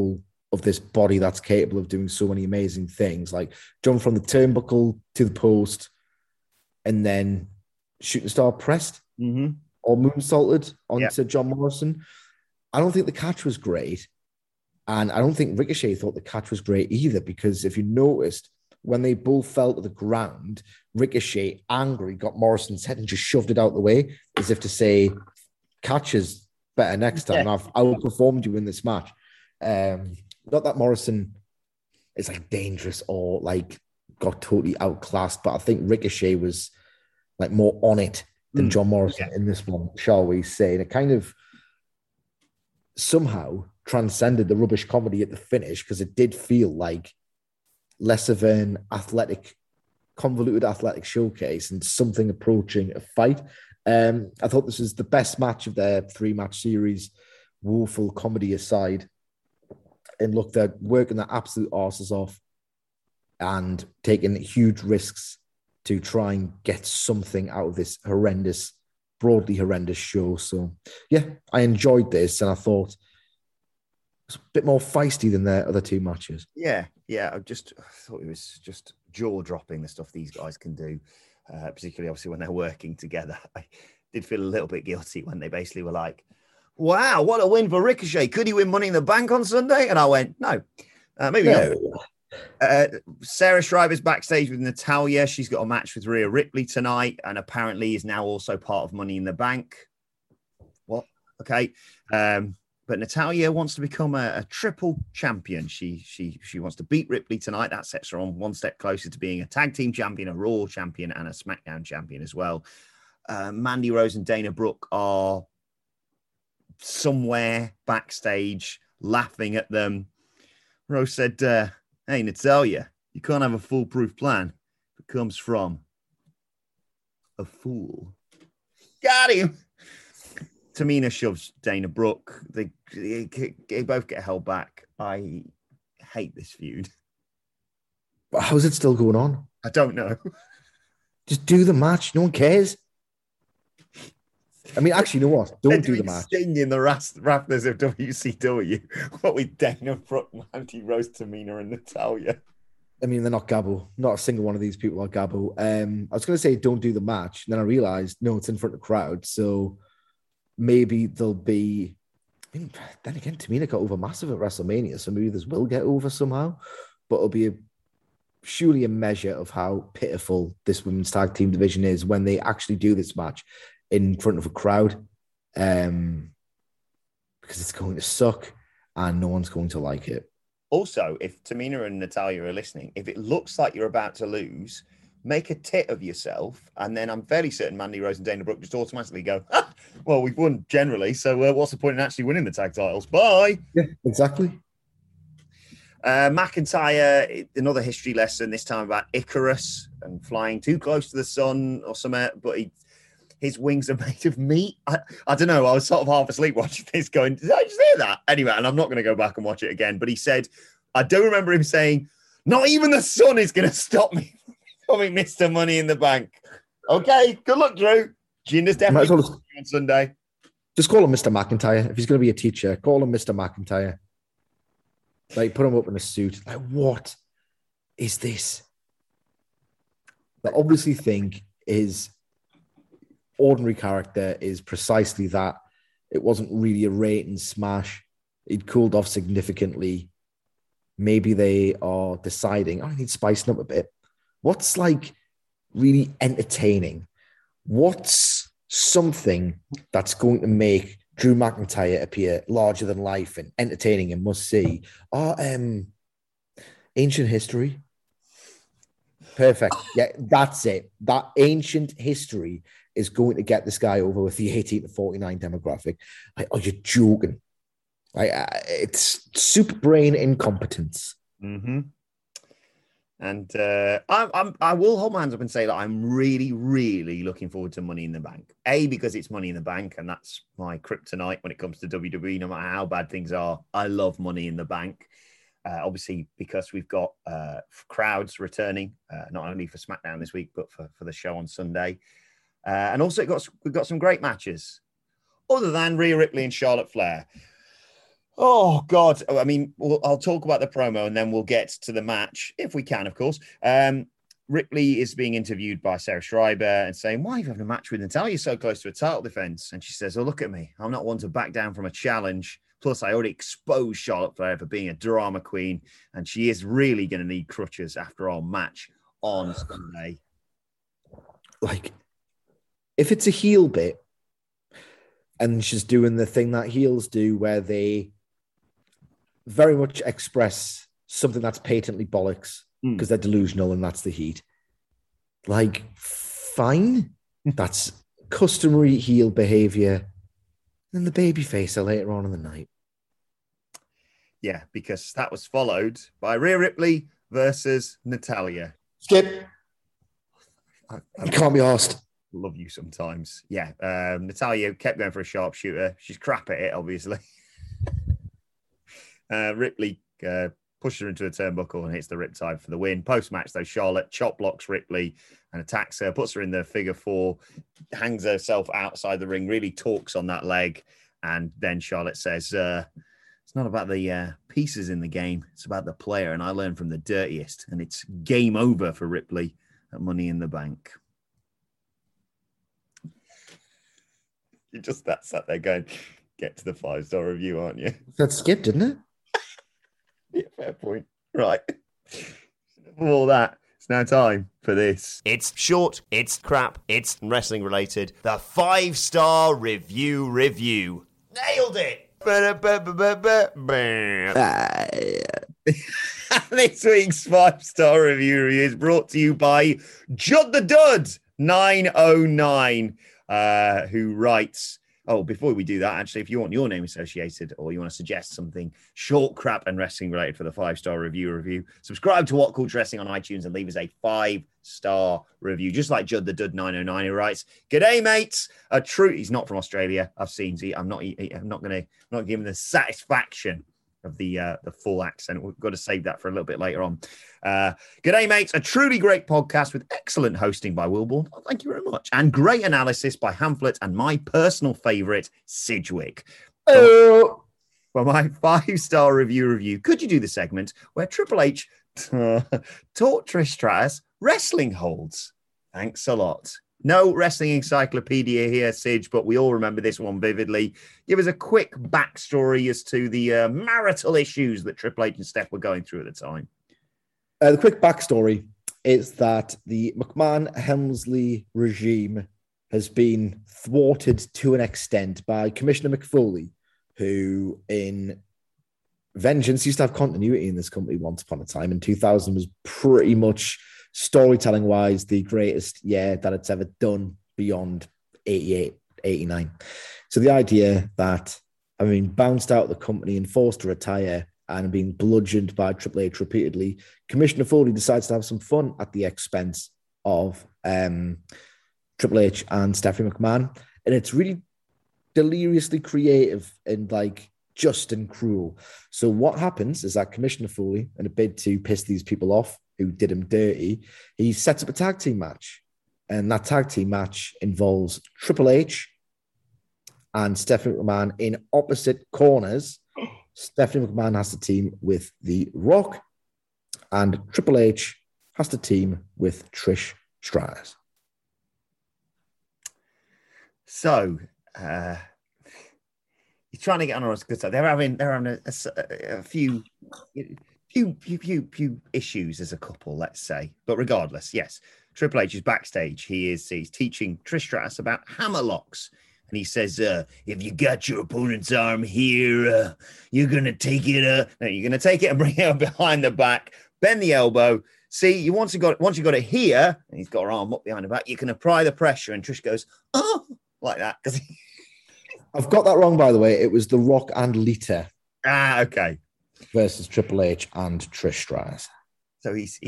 of this body that's capable of doing so many amazing things, like jump from the turnbuckle to the post and then shooting star pressed or moonsaulted onto John Morrison. I don't think the catch was great. And I don't think Ricochet thought the catch was great either, because if you noticed, when they both fell to the ground, Ricochet, angry, got Morrison's head and just shoved it out the way as if to say, catch is better next time. Yeah. I've outperformed you in this match. Not that Morrison is like dangerous or like got totally outclassed, but I think Ricochet was like more on it than John Morrison in this one, shall we say. And it kind of somehow transcended the rubbish comedy at the finish, because it did feel like less of an convoluted athletic showcase and something approaching a fight. I thought this was the best match of their 3-match series, woeful comedy aside. And look, they're working their absolute arses off and taking huge risks to try and get something out of this broadly horrendous show. So, yeah, I enjoyed this, and I thought it was a bit more feisty than their other 2 matches. Yeah. I thought it was just jaw-dropping, the stuff these guys can do, particularly, obviously, when they're working together. I did feel a little bit guilty when they basically were like, wow, what a win for Ricochet. Could he win Money in the Bank on Sunday? And I went, no, maybe not. Sarah Schreiber's backstage with Natalya. She's got a match with Rhea Ripley tonight, and apparently is now also part of Money in the Bank. What? Okay. But Natalya wants to become a triple champion. She wants to beat Ripley tonight. That sets her on one step closer to being a tag team champion, a Raw champion, and a SmackDown champion as well. Mandy Rose and Dana Brooke are somewhere backstage laughing at them. Rose said, hey, Natalya, you can't have a foolproof plan if it comes from a fool. Got him. Tamina shoves Dana Brooke. They both get held back. I hate this feud. But how's it still going on? I don't know. Just do the match. No one cares. I mean, actually, you know what? Don't do the match. Singing the rafters of WCW. What with Dana Brooke, Mandy Rose, Tamina, and Natalya. I mean, they're not Gabo. Not a single one of these people are Gabo. I was going to say don't do the match. And then I realized, no, it's in front of the crowd. So maybe there'll be... I mean, then again, Tamina got over massive at WrestleMania. So maybe this will get over somehow. But it'll be surely a measure of how pitiful this women's tag team division is when they actually do this match in front of a crowd, because it's going to suck and no one's going to like it. Also, if Tamina and Natalya are listening, if it looks like you're about to lose, make a tit of yourself, and then I'm fairly certain Mandy Rose and Dana Brooke just automatically go, well, we've won generally, so what's the point in actually winning the tag titles? Bye! Yeah, exactly. McIntyre, another history lesson, this time about Icarus and flying too close to the sun or something, but his wings are made of meat. I don't know. I was sort of half asleep watching this going, did I just hear that? Anyway, and I'm not going to go back and watch it again. But he said, I do remember him saying, not even the sun is going to stop me from becoming Mr. Money in the Bank. Okay, good luck, Drew. Jinder's definitely on Sunday. Just call him Mr. McIntyre. If he's going to be a teacher, call him Mr. McIntyre. Like, put him up in a suit. Like, what is this? I obviously think his ordinary character is precisely that. It wasn't really a rating smash. It cooled off significantly. Maybe they are deciding, I need spicing up a bit. What's like really entertaining? What's something that's going to make Drew McIntyre appear larger than life and entertaining and must see? Ancient history. Perfect. Yeah, that's it. That ancient history is going to get this guy over with the 18 to 49 demographic. Like, are you joking? Like, it's super brain incompetence. Mm-hmm. And I will hold my hands up and say that I'm really, really looking forward to Money in the Bank. A, because it's Money in the Bank, and that's my kryptonite when it comes to WWE. No matter how bad things are, I love Money in the Bank. Obviously, because we've got crowds returning, not only for SmackDown this week, but for the show on Sunday. And also, we've got some great matches, other than Rhea Ripley and Charlotte Flair. Oh, God. I mean, I'll talk about the promo and then we'll get to the match, if we can, of course. Ripley is being interviewed by Sarah Schreiber and saying, why are you having a match with Natalya so close to a title defense? And she says, oh, look at me. I'm not one to back down from a challenge. Plus, I already exposed Charlotte Flair for being a drama queen, and she is really going to need crutches after our match on Sunday. Like, if it's a heel bit and she's doing the thing that heels do where they very much express something that's patently bollocks, because they're delusional and that's the heat. Like, fine. That's customary heel behavior. And the babyface are later on in the night. Yeah, because that was followed by Rhea Ripley versus Natalya. Skip. I can't be asked. Love you sometimes. Yeah. Natalya kept going for a sharpshooter. She's crap at it, obviously. Ripley pushes her into a turnbuckle and hits the riptide for the win. Post-match, though, Charlotte chop blocks Ripley and attacks her, puts her in the figure four, hangs herself outside the ring, really talks on that leg. And then Charlotte says, it's not about the pieces in the game. It's about the player. And I learned from the dirtiest. And it's game over for Ripley at Money in the Bank. You just that sat there going, get to the 5-star review, aren't you? That skipped, didn't it? Yeah, fair point. Right. All that. It's now time for this. It's short, it's crap, it's wrestling related. The 5-star review. Nailed it! This week's 5-star review is brought to you by Judd the Dud 909, who writes... Oh, before we do that, actually, if you want your name associated or you want to suggest something short, crap, and wrestling related for the 5-star review, subscribe to What Culture Wrestling on iTunes and leave us a 5-star review, just like Judd the Dud 909, who writes, "G'day, mates. He's not from Australia. I've seen. I'm not going to give him the satisfaction of the full accent. We've got to save that for a little bit later on. G'day, mates. A truly great podcast with excellent hosting by Wilborn. Oh, thank you very much. And great analysis by Hamflet and my personal favourite, Sidgwick. Oh. For my 5-star review, could you do the segment where Triple H taught Trish Stratus wrestling holds? Thanks a lot. No wrestling encyclopedia here, Sidge, but we all remember this one vividly. Give us a quick backstory as to the marital issues that Triple H and Steph were going through at the time. The quick backstory is that the McMahon-Helmsley regime has been thwarted to an extent by Commissioner McFoley, who in vengeance used to have continuity in this company once upon a time. In 2000 was pretty much... storytelling wise, the greatest year that it's ever done beyond 88, 89. So the idea that having been bounced out of the company and forced to retire and being bludgeoned by Triple H repeatedly, Commissioner Foley decides to have some fun at the expense of Triple H and Stephanie McMahon. And it's really deliriously creative and like just and cruel. So what happens is that Commissioner Foley, in a bid to piss these people off who did him dirty, he sets up a tag team match. And that tag team match involves Triple H and Stephanie McMahon in opposite corners. Stephanie McMahon has to team with The Rock, and Triple H has to team with Trish Stratus. So, he's trying to get on a good side. They're having a few issues as a couple, let's say. But regardless, yes, Triple H is backstage. He's teaching Trish Stratus about hammer locks. And he says, if you got your opponent's arm here, you're going to take it. No, you're going to take it and bring it up behind the back, bend the elbow. See, once you got it here, and he's got her arm up behind the back, you can apply the pressure. And Trish goes, oh, like that. I've got that wrong, by the way. It was The Rock and Lita. Ah, okay. Versus Triple H and Trish Stratus. So he's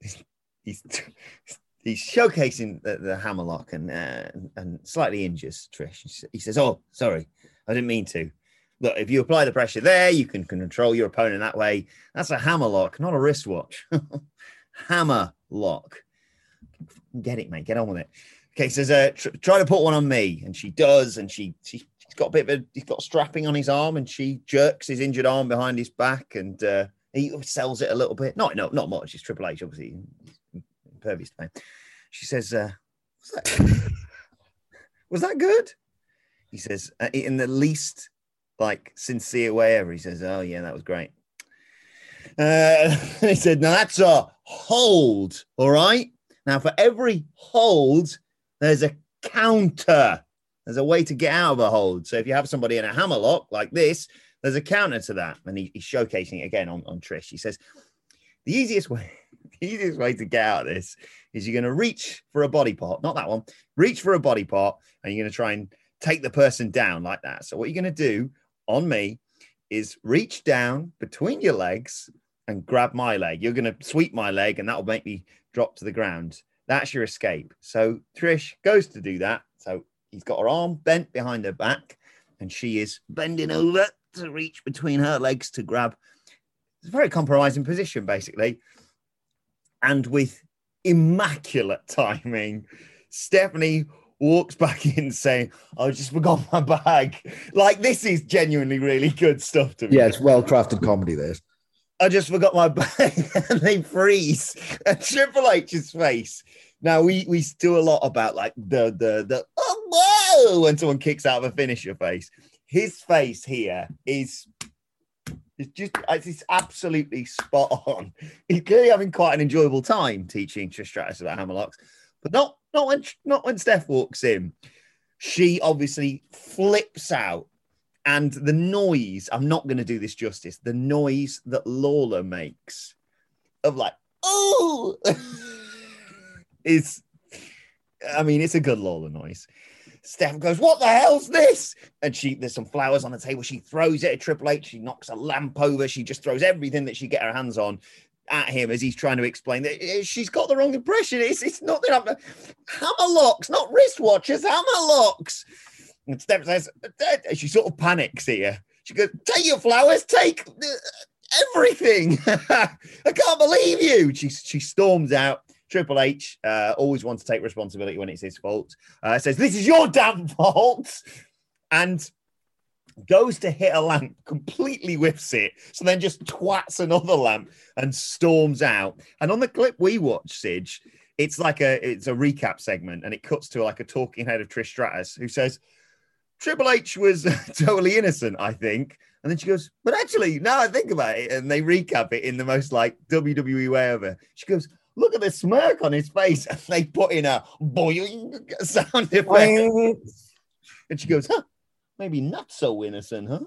showcasing the hammerlock and slightly injures Trish. He says, "Oh, sorry, I didn't mean to. Look, if you apply the pressure there, you can control your opponent that way. That's a hammerlock, not a wristwatch. Hammerlock. Get it, mate. Get on with it." Okay, says, "Try to put one on me," and she does, and she he's got strapping on his arm, and she jerks his injured arm behind his back, and he sells it a little bit. Not much. It's Triple H, obviously, impervious to pain. She says, was that good? He says, in the least sincere way ever. He says, oh yeah, that was great. He said, now that's a hold. All right. Now for every hold, there's a counter. There's a way to get out of a hold. So if you have somebody in a hammerlock like this, there's a counter to that. And he's showcasing it again on Trish. He says, the easiest way to get out of this is you're going to reach for a body part, not that one, reach for a body part, and you're going to try and take the person down like that. So what you're going to do on me is reach down between your legs and grab my leg. You're going to sweep my leg, and that'll make me drop to the ground. That's your escape. So Trish goes to do that. So he's got her arm bent behind her back, and she is bending over to reach between her legs to grab. It's a very compromising position, basically. And with immaculate timing, Stephanie walks back in saying, I just forgot my bag. This is genuinely really good stuff to me. Yeah, it's well-crafted comedy, this. I just forgot my bag. And they freeze. And Triple H's face. Now, we do a lot about the oh, whoa, when someone kicks out of a finisher face. His face here is it's absolutely spot on. He's clearly having quite an enjoyable time teaching Trish Stratus about hammerlocks, but not when Steph walks in. She obviously flips out, and the noise, I'm not going to do this justice, the noise that Lawler makes of oh, it's a good Lawler noise. Steph goes, what the hell's this? And there's some flowers on the table. She throws it at Triple H. She knocks a lamp over. She just throws everything that she get her hands on at him as he's trying to explain that she's got the wrong impression. It's not that I'm hammerlocks, not wristwatches, hammerlocks. And Steph says, she sort of panics here. She goes, take your flowers, take everything. I can't believe you. She storms out. Triple H always wants to take responsibility when it's his fault. Says, this is your damn fault. And goes to hit a lamp, completely whiffs it. So then just twats another lamp and storms out. And on the clip we watched, Sidge, it's a recap segment, and it cuts to a talking head of Trish Stratus who says, Triple H was totally innocent, I think. And then she goes, but actually, now I think about it, and they recap it in the most WWE way ever. She goes, look at the smirk on his face. And they put in a boing sound effect. And she goes, maybe not so innocent, huh?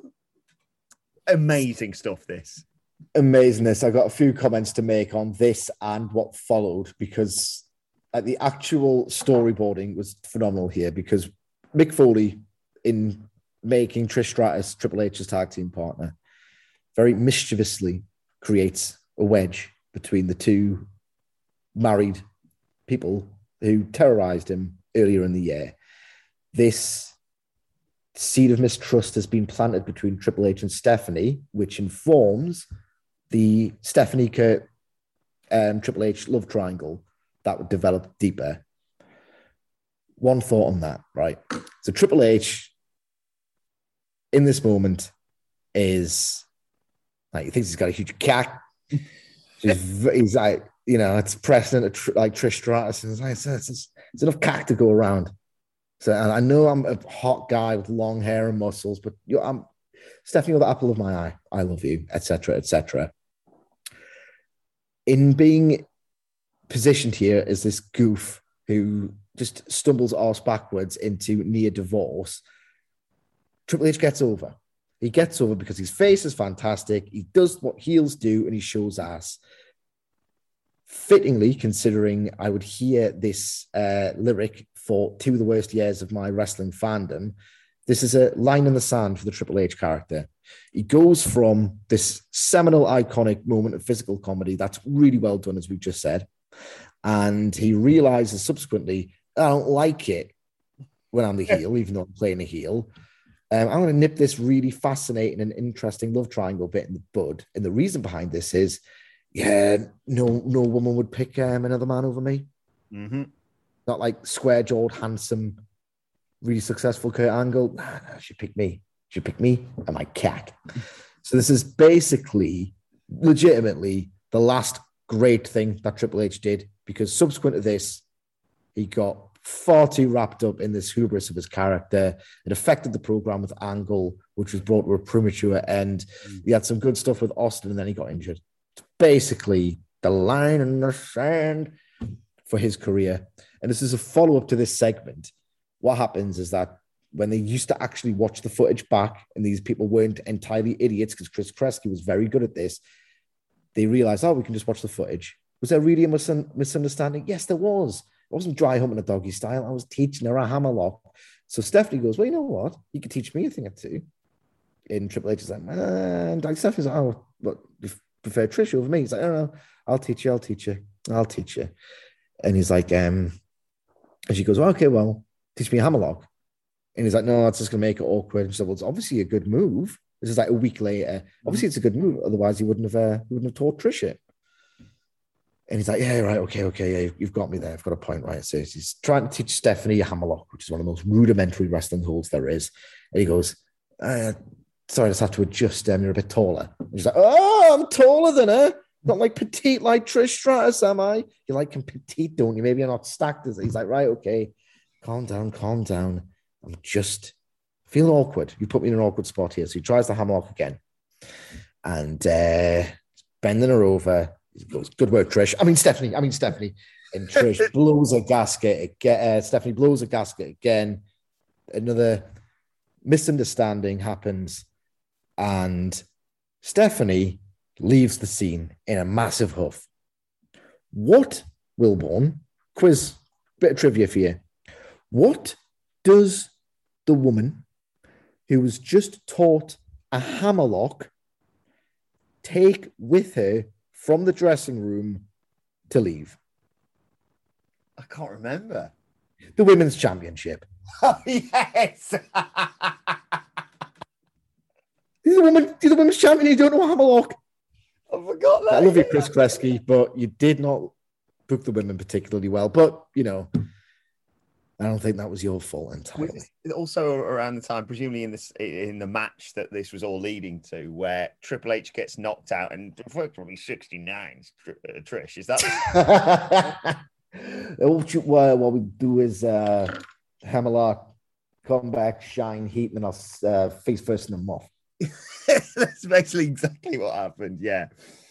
Amazing stuff, this. Amazingness. I got a few comments to make on this and what followed, because the actual storyboarding was phenomenal here, because Mick Foley, in making Trish Stratus Triple H's tag team partner, very mischievously creates a wedge between the two married people who terrorized him earlier in the year. This seed of mistrust has been planted between Triple H and Stephanie, which informs the Stephanie Kurt Triple H love triangle that would develop deeper. One thought on that, right? So Triple H in this moment is he thinks he's got a huge cat. He's like, it's precedent Trish Stratus, and it's enough cack to go around. So, and I know I'm a hot guy with long hair and muscles, but I'm Stephanie, you're the apple of my eye. I love you, etc., etc. In being positioned here as this goof who just stumbles arse backwards into near divorce, Triple H gets over. He gets over because his face is fantastic. He does what heels do, and he shows ass. Fittingly, considering I would hear this lyric for 2 of the worst years of my wrestling fandom, this is a line in the sand for the Triple H character. He goes from this seminal, iconic moment of physical comedy that's really well done, as we've just said, and he realizes subsequently, I don't like it when I'm the heel, even though I'm playing a heel. I'm going to nip this really fascinating and interesting love triangle bit in the bud. And the reason behind this is, no woman would pick another man over me. Mm-hmm. Not like square-jawed, handsome really successful Kurt Angle. Nah, she picked me. She picked me and my cat. So this is basically, legitimately, the last great thing that Triple H did, because subsequent to this, he got far too wrapped up in this hubris of his character. It affected the program with Angle, which was brought to a premature end. He had some good stuff with Austin, and then he got injured. It's basically the line in the sand for his career. And this is a follow-up to this segment. What happens is that when they used to actually watch the footage back, and these people weren't entirely idiots, because Chris Kresge was very good at this, they realized, we can just watch the footage. Was there really a misunderstanding? Yes, there was. I wasn't dry humping a doggy style. I was teaching her a hammerlock. So Stephanie goes, well, you know what? You could teach me a thing or two. And Triple H is like, and like Stephanie's like, look, you prefer Trish over me. He's like, no, I'll teach you. And he's like, and she goes, okay, well, teach me a hammerlock. And he's like, no, that's just going to make it awkward. And she said, well, it's obviously a good move. This is like a week later. Obviously, it's a good move. Otherwise, he wouldn't have taught Trish it. And he's like, yeah, right, okay, yeah, you've got me there. I've got a point, right? So he's trying to teach Stephanie a hammerlock, which is one of the most rudimentary wrestling holds there is. And he goes, sorry, I just have to adjust. You're a bit taller. And she's like, I'm taller than her. Not like petite like Trish Stratus, am I? You like him petite, don't you? Maybe you're not stacked as. He's like, right, okay, calm down. I'm just feeling awkward. You put me in an awkward spot here. So he tries the hammerlock again. And bending her over. He goes, good work, Trish. Stephanie. And Trish blows a gasket again. Stephanie blows a gasket again. Another misunderstanding happens. And Stephanie leaves the scene in a massive huff. What, Wilborn, quiz, bit of trivia for you. What does the woman who was just taught a hammerlock take with her from the dressing room to leave? I can't remember. The Women's Championship. Oh, yes. You're the Women's Champion. You don't know a hammerlock. I forgot that. I love you, Chris Kresge, but you did not book the women particularly well. But, I don't think that was your fault entirely. Also around the time, presumably in the match that this was all leading to, where Triple H gets knocked out and effectively 69, Trish, is that? What we do is hammerlock, come back, shine, heat, and then I'll face first in the muff. That's basically exactly what happened. Yeah.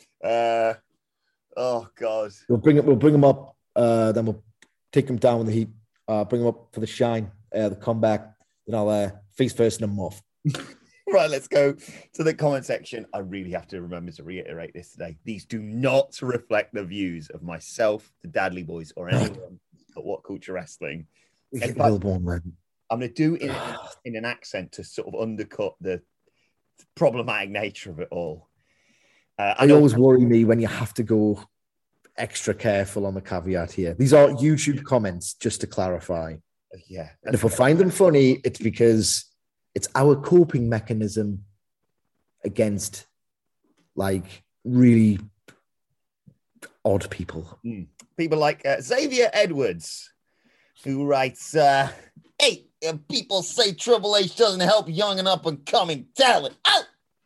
Oh God. We'll bring them up. Then we'll take them down with the heat. Bring them up for the shine, the comeback. Then I'll face first in a muff. Right, let's go to the comment section. I really have to remember to reiterate this today. These do not reflect the views of myself, the Dadley Boys, or anyone at What Culture Wrestling. I'm going to do it in an accent to sort of undercut the problematic nature of it all. I always worry me when you have to go extra careful on the caveat here. These are YouTube comments, just to clarify. Yeah. And if I find them funny, it's because it's our coping mechanism against like really odd people. People like Xavier Edwards, who writes, hey, people say Triple H doesn't help young and up and coming talent. Out!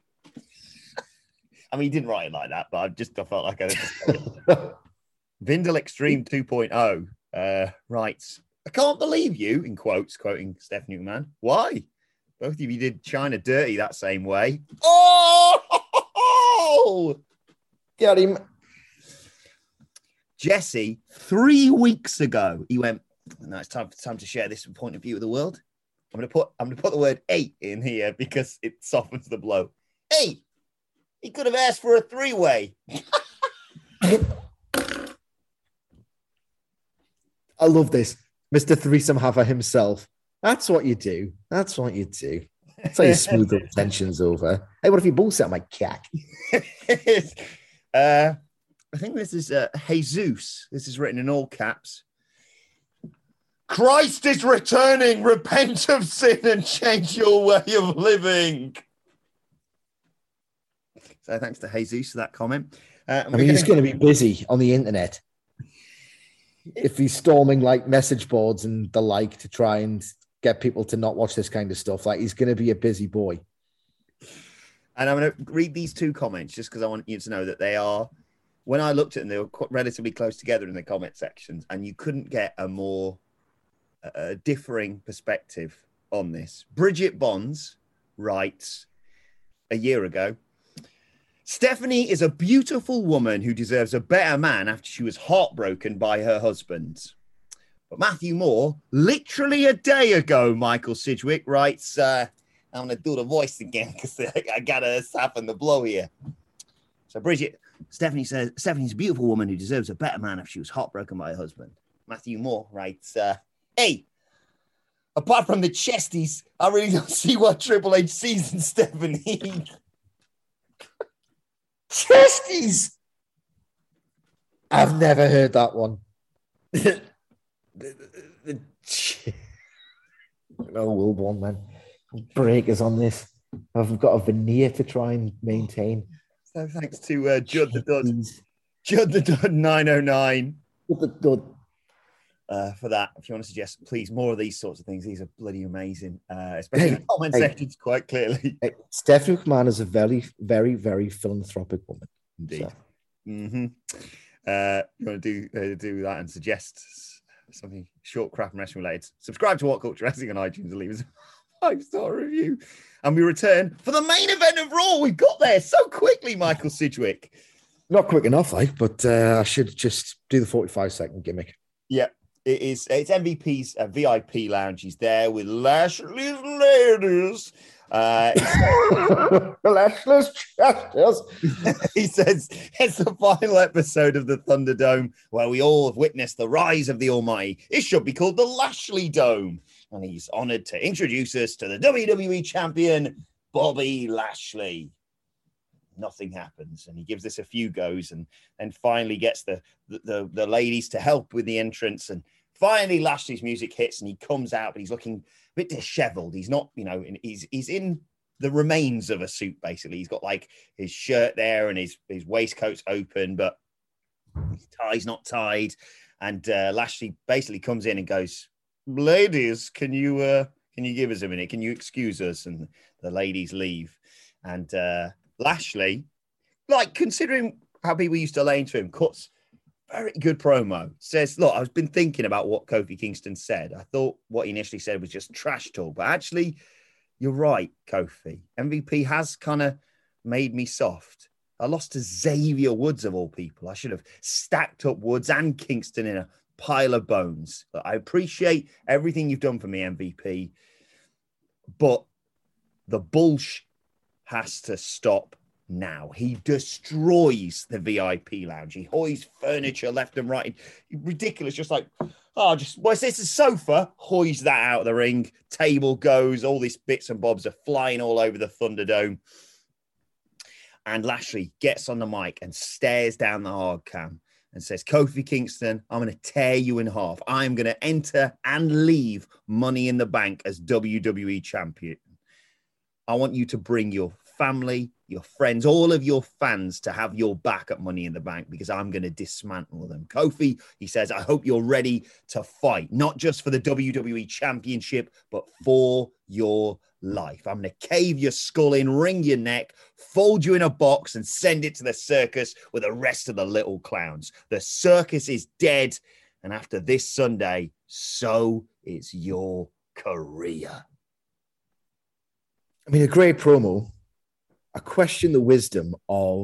I mean, he didn't write it like that, but I felt like I Vindel Extreme 2.0 writes, I can't believe you, in quotes, quoting Stephanie McMahon. Why? Both of you did China dirty that same way. Oh! Got him. Jesse, 3 weeks ago, he went, no, it's time to share this point of view with the world. I'm gonna put the word 8 in here because it softens the blow. 8. He could have asked for a 3-way. I love this. Mr. Threesome Haver himself. That's what you do. That's how you smooth the tensions over. Hey, what if you bullshit my cack? I think this is Jesus. This is written in all caps. Christ is returning. Repent of sin and change your way of living. So thanks to Jesus for that comment. He's going to be busy on the internet. If he's storming like message boards and the like to try and get people to not watch this kind of stuff. Like, he's going to be a busy boy. And I'm going to read these two comments just because I want you to know that they are, when I looked at them, they were relatively close together in the comment sections, and you couldn't get a more differing perspective on this. Bridget Bonds writes a year ago, Stephanie is a beautiful woman who deserves a better man after she was heartbroken by her husband. But Matthew Moore, literally a day ago, Michael Sidgwick writes, I'm going to do the voice again because I got to soften the blow here. So Stephanie says, Stephanie's a beautiful woman who deserves a better man after she was heartbroken by her husband. Matthew Moore writes, hey, apart from the chesties, I really don't see what Triple H sees in Stephanie. Chesties! I've never heard that one. No, we'll one, man. Breakers on this. I've got a veneer to try and maintain. So thanks to Judd the Dud. Judd the Dud 909. Judd the Dud. For that, if you want to suggest, please, more of these sorts of things. These are bloody amazing, especially in the comment sections, quite clearly. Stephanie McMahon is a very, very, very philanthropic woman. Indeed. So. Mm-hmm. You want to do that and suggest something short, crap, and wrestling related? Subscribe to What Culture Wrestling on iTunes and leave us a 5-star review. And we return for the main event of Raw. We got there so quickly, Michael Sidgwick. Not quick enough, but I should just do the 45-second gimmick. Yeah. It's MVP's VIP lounge. He's there with Lashley's ladies. Lashley's chesters. He says it's the final episode of the Thunderdome where we all have witnessed the rise of the Almighty. It should be called the Lashley Dome. And he's honored to introduce us to the WWE champion, Bobby Lashley. Nothing happens, and he gives this a few goes, and finally gets the ladies to help with the entrance, and finally Lashley's music hits, and he comes out, but he's looking a bit disheveled. He's not, he's in the remains of a suit, basically. He's got like his shirt there, and his waistcoat's open, but his tie's not tied, and Lashley basically comes in and goes, "Ladies, can you give us a minute? Can you excuse us?" And the ladies leave, and Lashley, like, considering how people used to lay into him, cuts very good promo. Says, look, I've been thinking about what Kofi Kingston said. I thought what he initially said was just trash talk, but actually, you're right, Kofi. MVP has kind of made me soft. I lost to Xavier Woods, of all people. I should have stacked up Woods and Kingston in a pile of bones. But I appreciate everything you've done for me, MVP, but the bullshit has to stop now. He destroys the VIP lounge. He hoists furniture left and right. Ridiculous. Just like, what's this? A sofa? Hoist that out of the ring. Table goes. All these bits and bobs are flying all over the Thunderdome. And Lashley gets on the mic and stares down the hard cam and says, Kofi Kingston, I'm going to tear you in half. I'm going to enter and leave Money in the Bank as WWE champion. I want you to bring your family, your friends, all of your fans to have your back at Money in the Bank, because I'm going to dismantle them. Kofi, he says, I hope you're ready to fight, not just for the WWE Championship, but for your life. I'm going to cave your skull in, wring your neck, fold you in a box, and send it to the circus with the rest of the little clowns. The circus is dead, and after this Sunday, so is your career. I mean, a great promo. I question the wisdom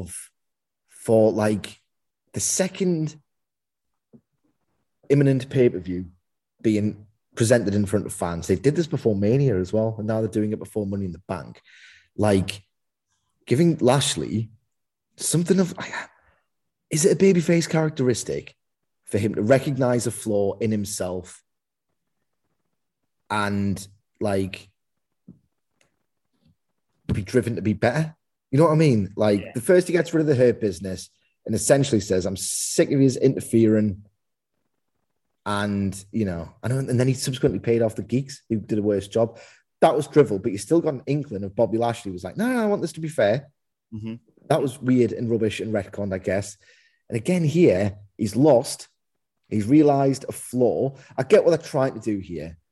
for like the second imminent pay-per-view being presented in front of fans. They did this before Mania as well, and now they're doing it before Money in the Bank. Like, giving Lashley something of, is it a babyface characteristic for him to recognize a flaw in himself and like be driven to be better? You know what I mean? Like, the first he gets rid of the Hurt Business and essentially says, I'm sick of his interfering. And, and then he subsequently paid off the geeks who did a worse job. That was drivel, but you still got an inkling of Bobby Lashley was like, no, I want this to be fair. Mm-hmm. That was weird and rubbish and retconned, I guess. And again, here, he's lost. He's realized a flaw. I get what they're trying to do here.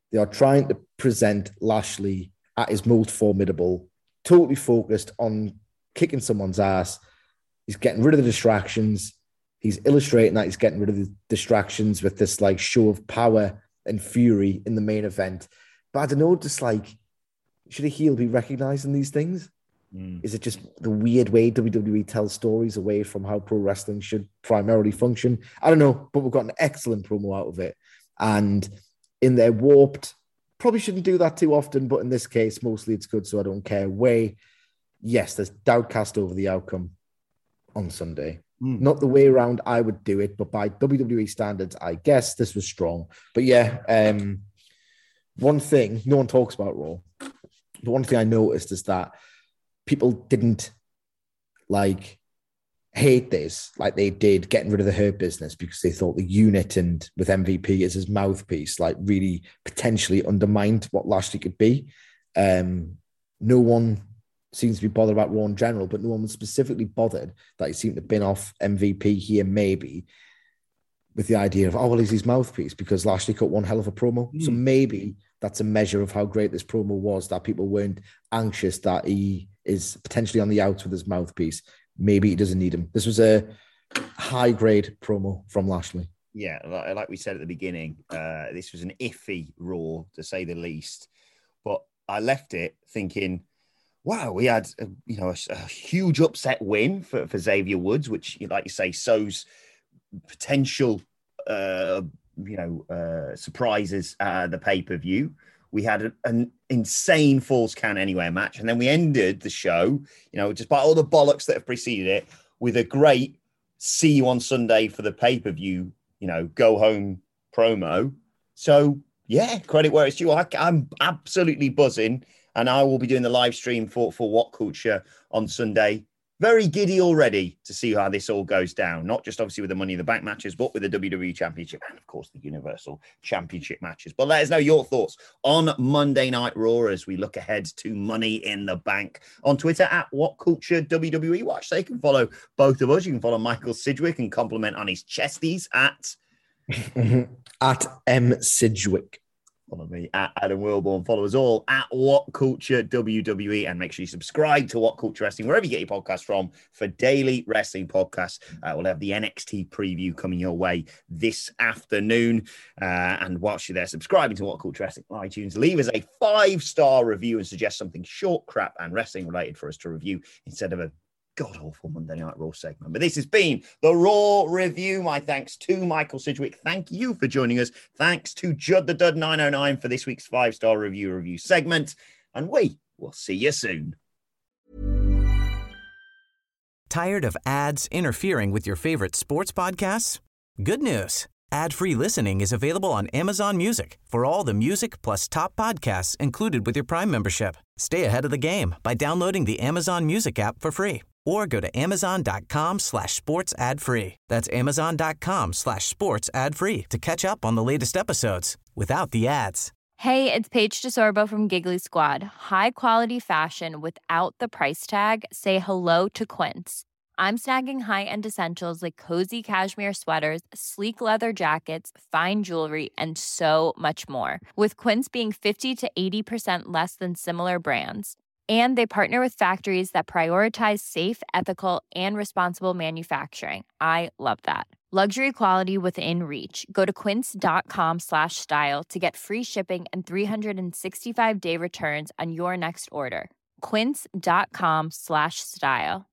They are trying to present Lashley at his most formidable, totally focused on kicking someone's ass. He's getting rid of the distractions. He's illustrating that he's getting rid of the distractions with this like show of power and fury in the main event. But I don't know, just like, should a heel be recognizing these things? Is it just the weird way WWE tells stories away from how pro wrestling should primarily function? I don't know, but we've got an excellent promo out of it. And in their warped, probably shouldn't do that too often, but in this case, mostly it's good, so I don't care. Way, yes, there's doubt cast over the outcome on Sunday. Not the way around I would do it, but by WWE standards, I guess this was strong. But yeah, one thing, no one talks about Raw, the one thing I noticed is that people didn't like hate this like they did getting rid of the Hurt Business, because they thought the unit and with MVP as his mouthpiece like really potentially undermined what Lashley could be. No one seems to be bothered about Raw in general, but no one was specifically bothered that he seemed to bin off MVP here, maybe with the idea of, oh, well, he's his mouthpiece because Lashley cut one hell of a promo. So maybe that's a measure of how great this promo was, that people weren't anxious that he is potentially on the outs with his mouthpiece. Maybe he doesn't need him. This was a high-grade promo from Lashley. Yeah, like we said at the beginning, this was an iffy Raw, to say the least. But I left it thinking, wow, we had a huge upset win for Xavier Woods, which, like you say, sows potential surprises at the pay-per-view. We had an insane Falls Count Anywhere match, and then we ended the show, despite all the bollocks that have preceded it, with a great see you on Sunday for the pay-per-view, go home promo. So yeah, credit where it's due. I'm absolutely buzzing, and I will be doing the live stream for What Culture on Sunday. Very giddy already to see how this all goes down, not just obviously with the Money in the Bank matches, but with the WWE Championship and, of course, the Universal Championship matches. But let us know your thoughts on Monday Night Raw as we look ahead to Money in the Bank on Twitter at What Culture WWE Watch. So you can follow both of us. You can follow Michael Sidgwick and compliment on his chesties at M. Sidgwick. Follow me at Adam Wilborn. Follow us all at What Culture WWE, and make sure you subscribe to What Culture Wrestling wherever you get your podcast from for daily wrestling podcasts. We'll have the NXT preview coming your way this afternoon. And whilst you're there subscribing to What Culture Wrestling on iTunes, leave us a 5-star review and suggest something short, crap, and wrestling related for us to review instead of a god-awful Monday Night Raw segment. But this has been the Raw Review. My thanks to Michael Sidgwick. Thank you for joining us. Thanks to Judd the Dud 909 for this week's 5-star review segment. And we will see you soon. Tired of ads interfering with your favorite sports podcasts? Good news. Ad-free listening is available on Amazon Music for all the music plus top podcasts included with your Prime membership. Stay ahead of the game by downloading the Amazon Music app for free, or go to amazon.com/sports ad free. That's amazon.com/sports ad free to catch up on the latest episodes without the ads. Hey, it's Paige DeSorbo from Giggly Squad. High quality fashion without the price tag. Say hello to Quince. I'm snagging high-end essentials like cozy cashmere sweaters, sleek leather jackets, fine jewelry, and so much more. With Quince being 50 to 80% less than similar brands. And they partner with factories that prioritize safe, ethical, and responsible manufacturing. I love that. Luxury quality within reach. Go to quince.com/style to get free shipping and 365-day returns on your next order. Quince.com/style.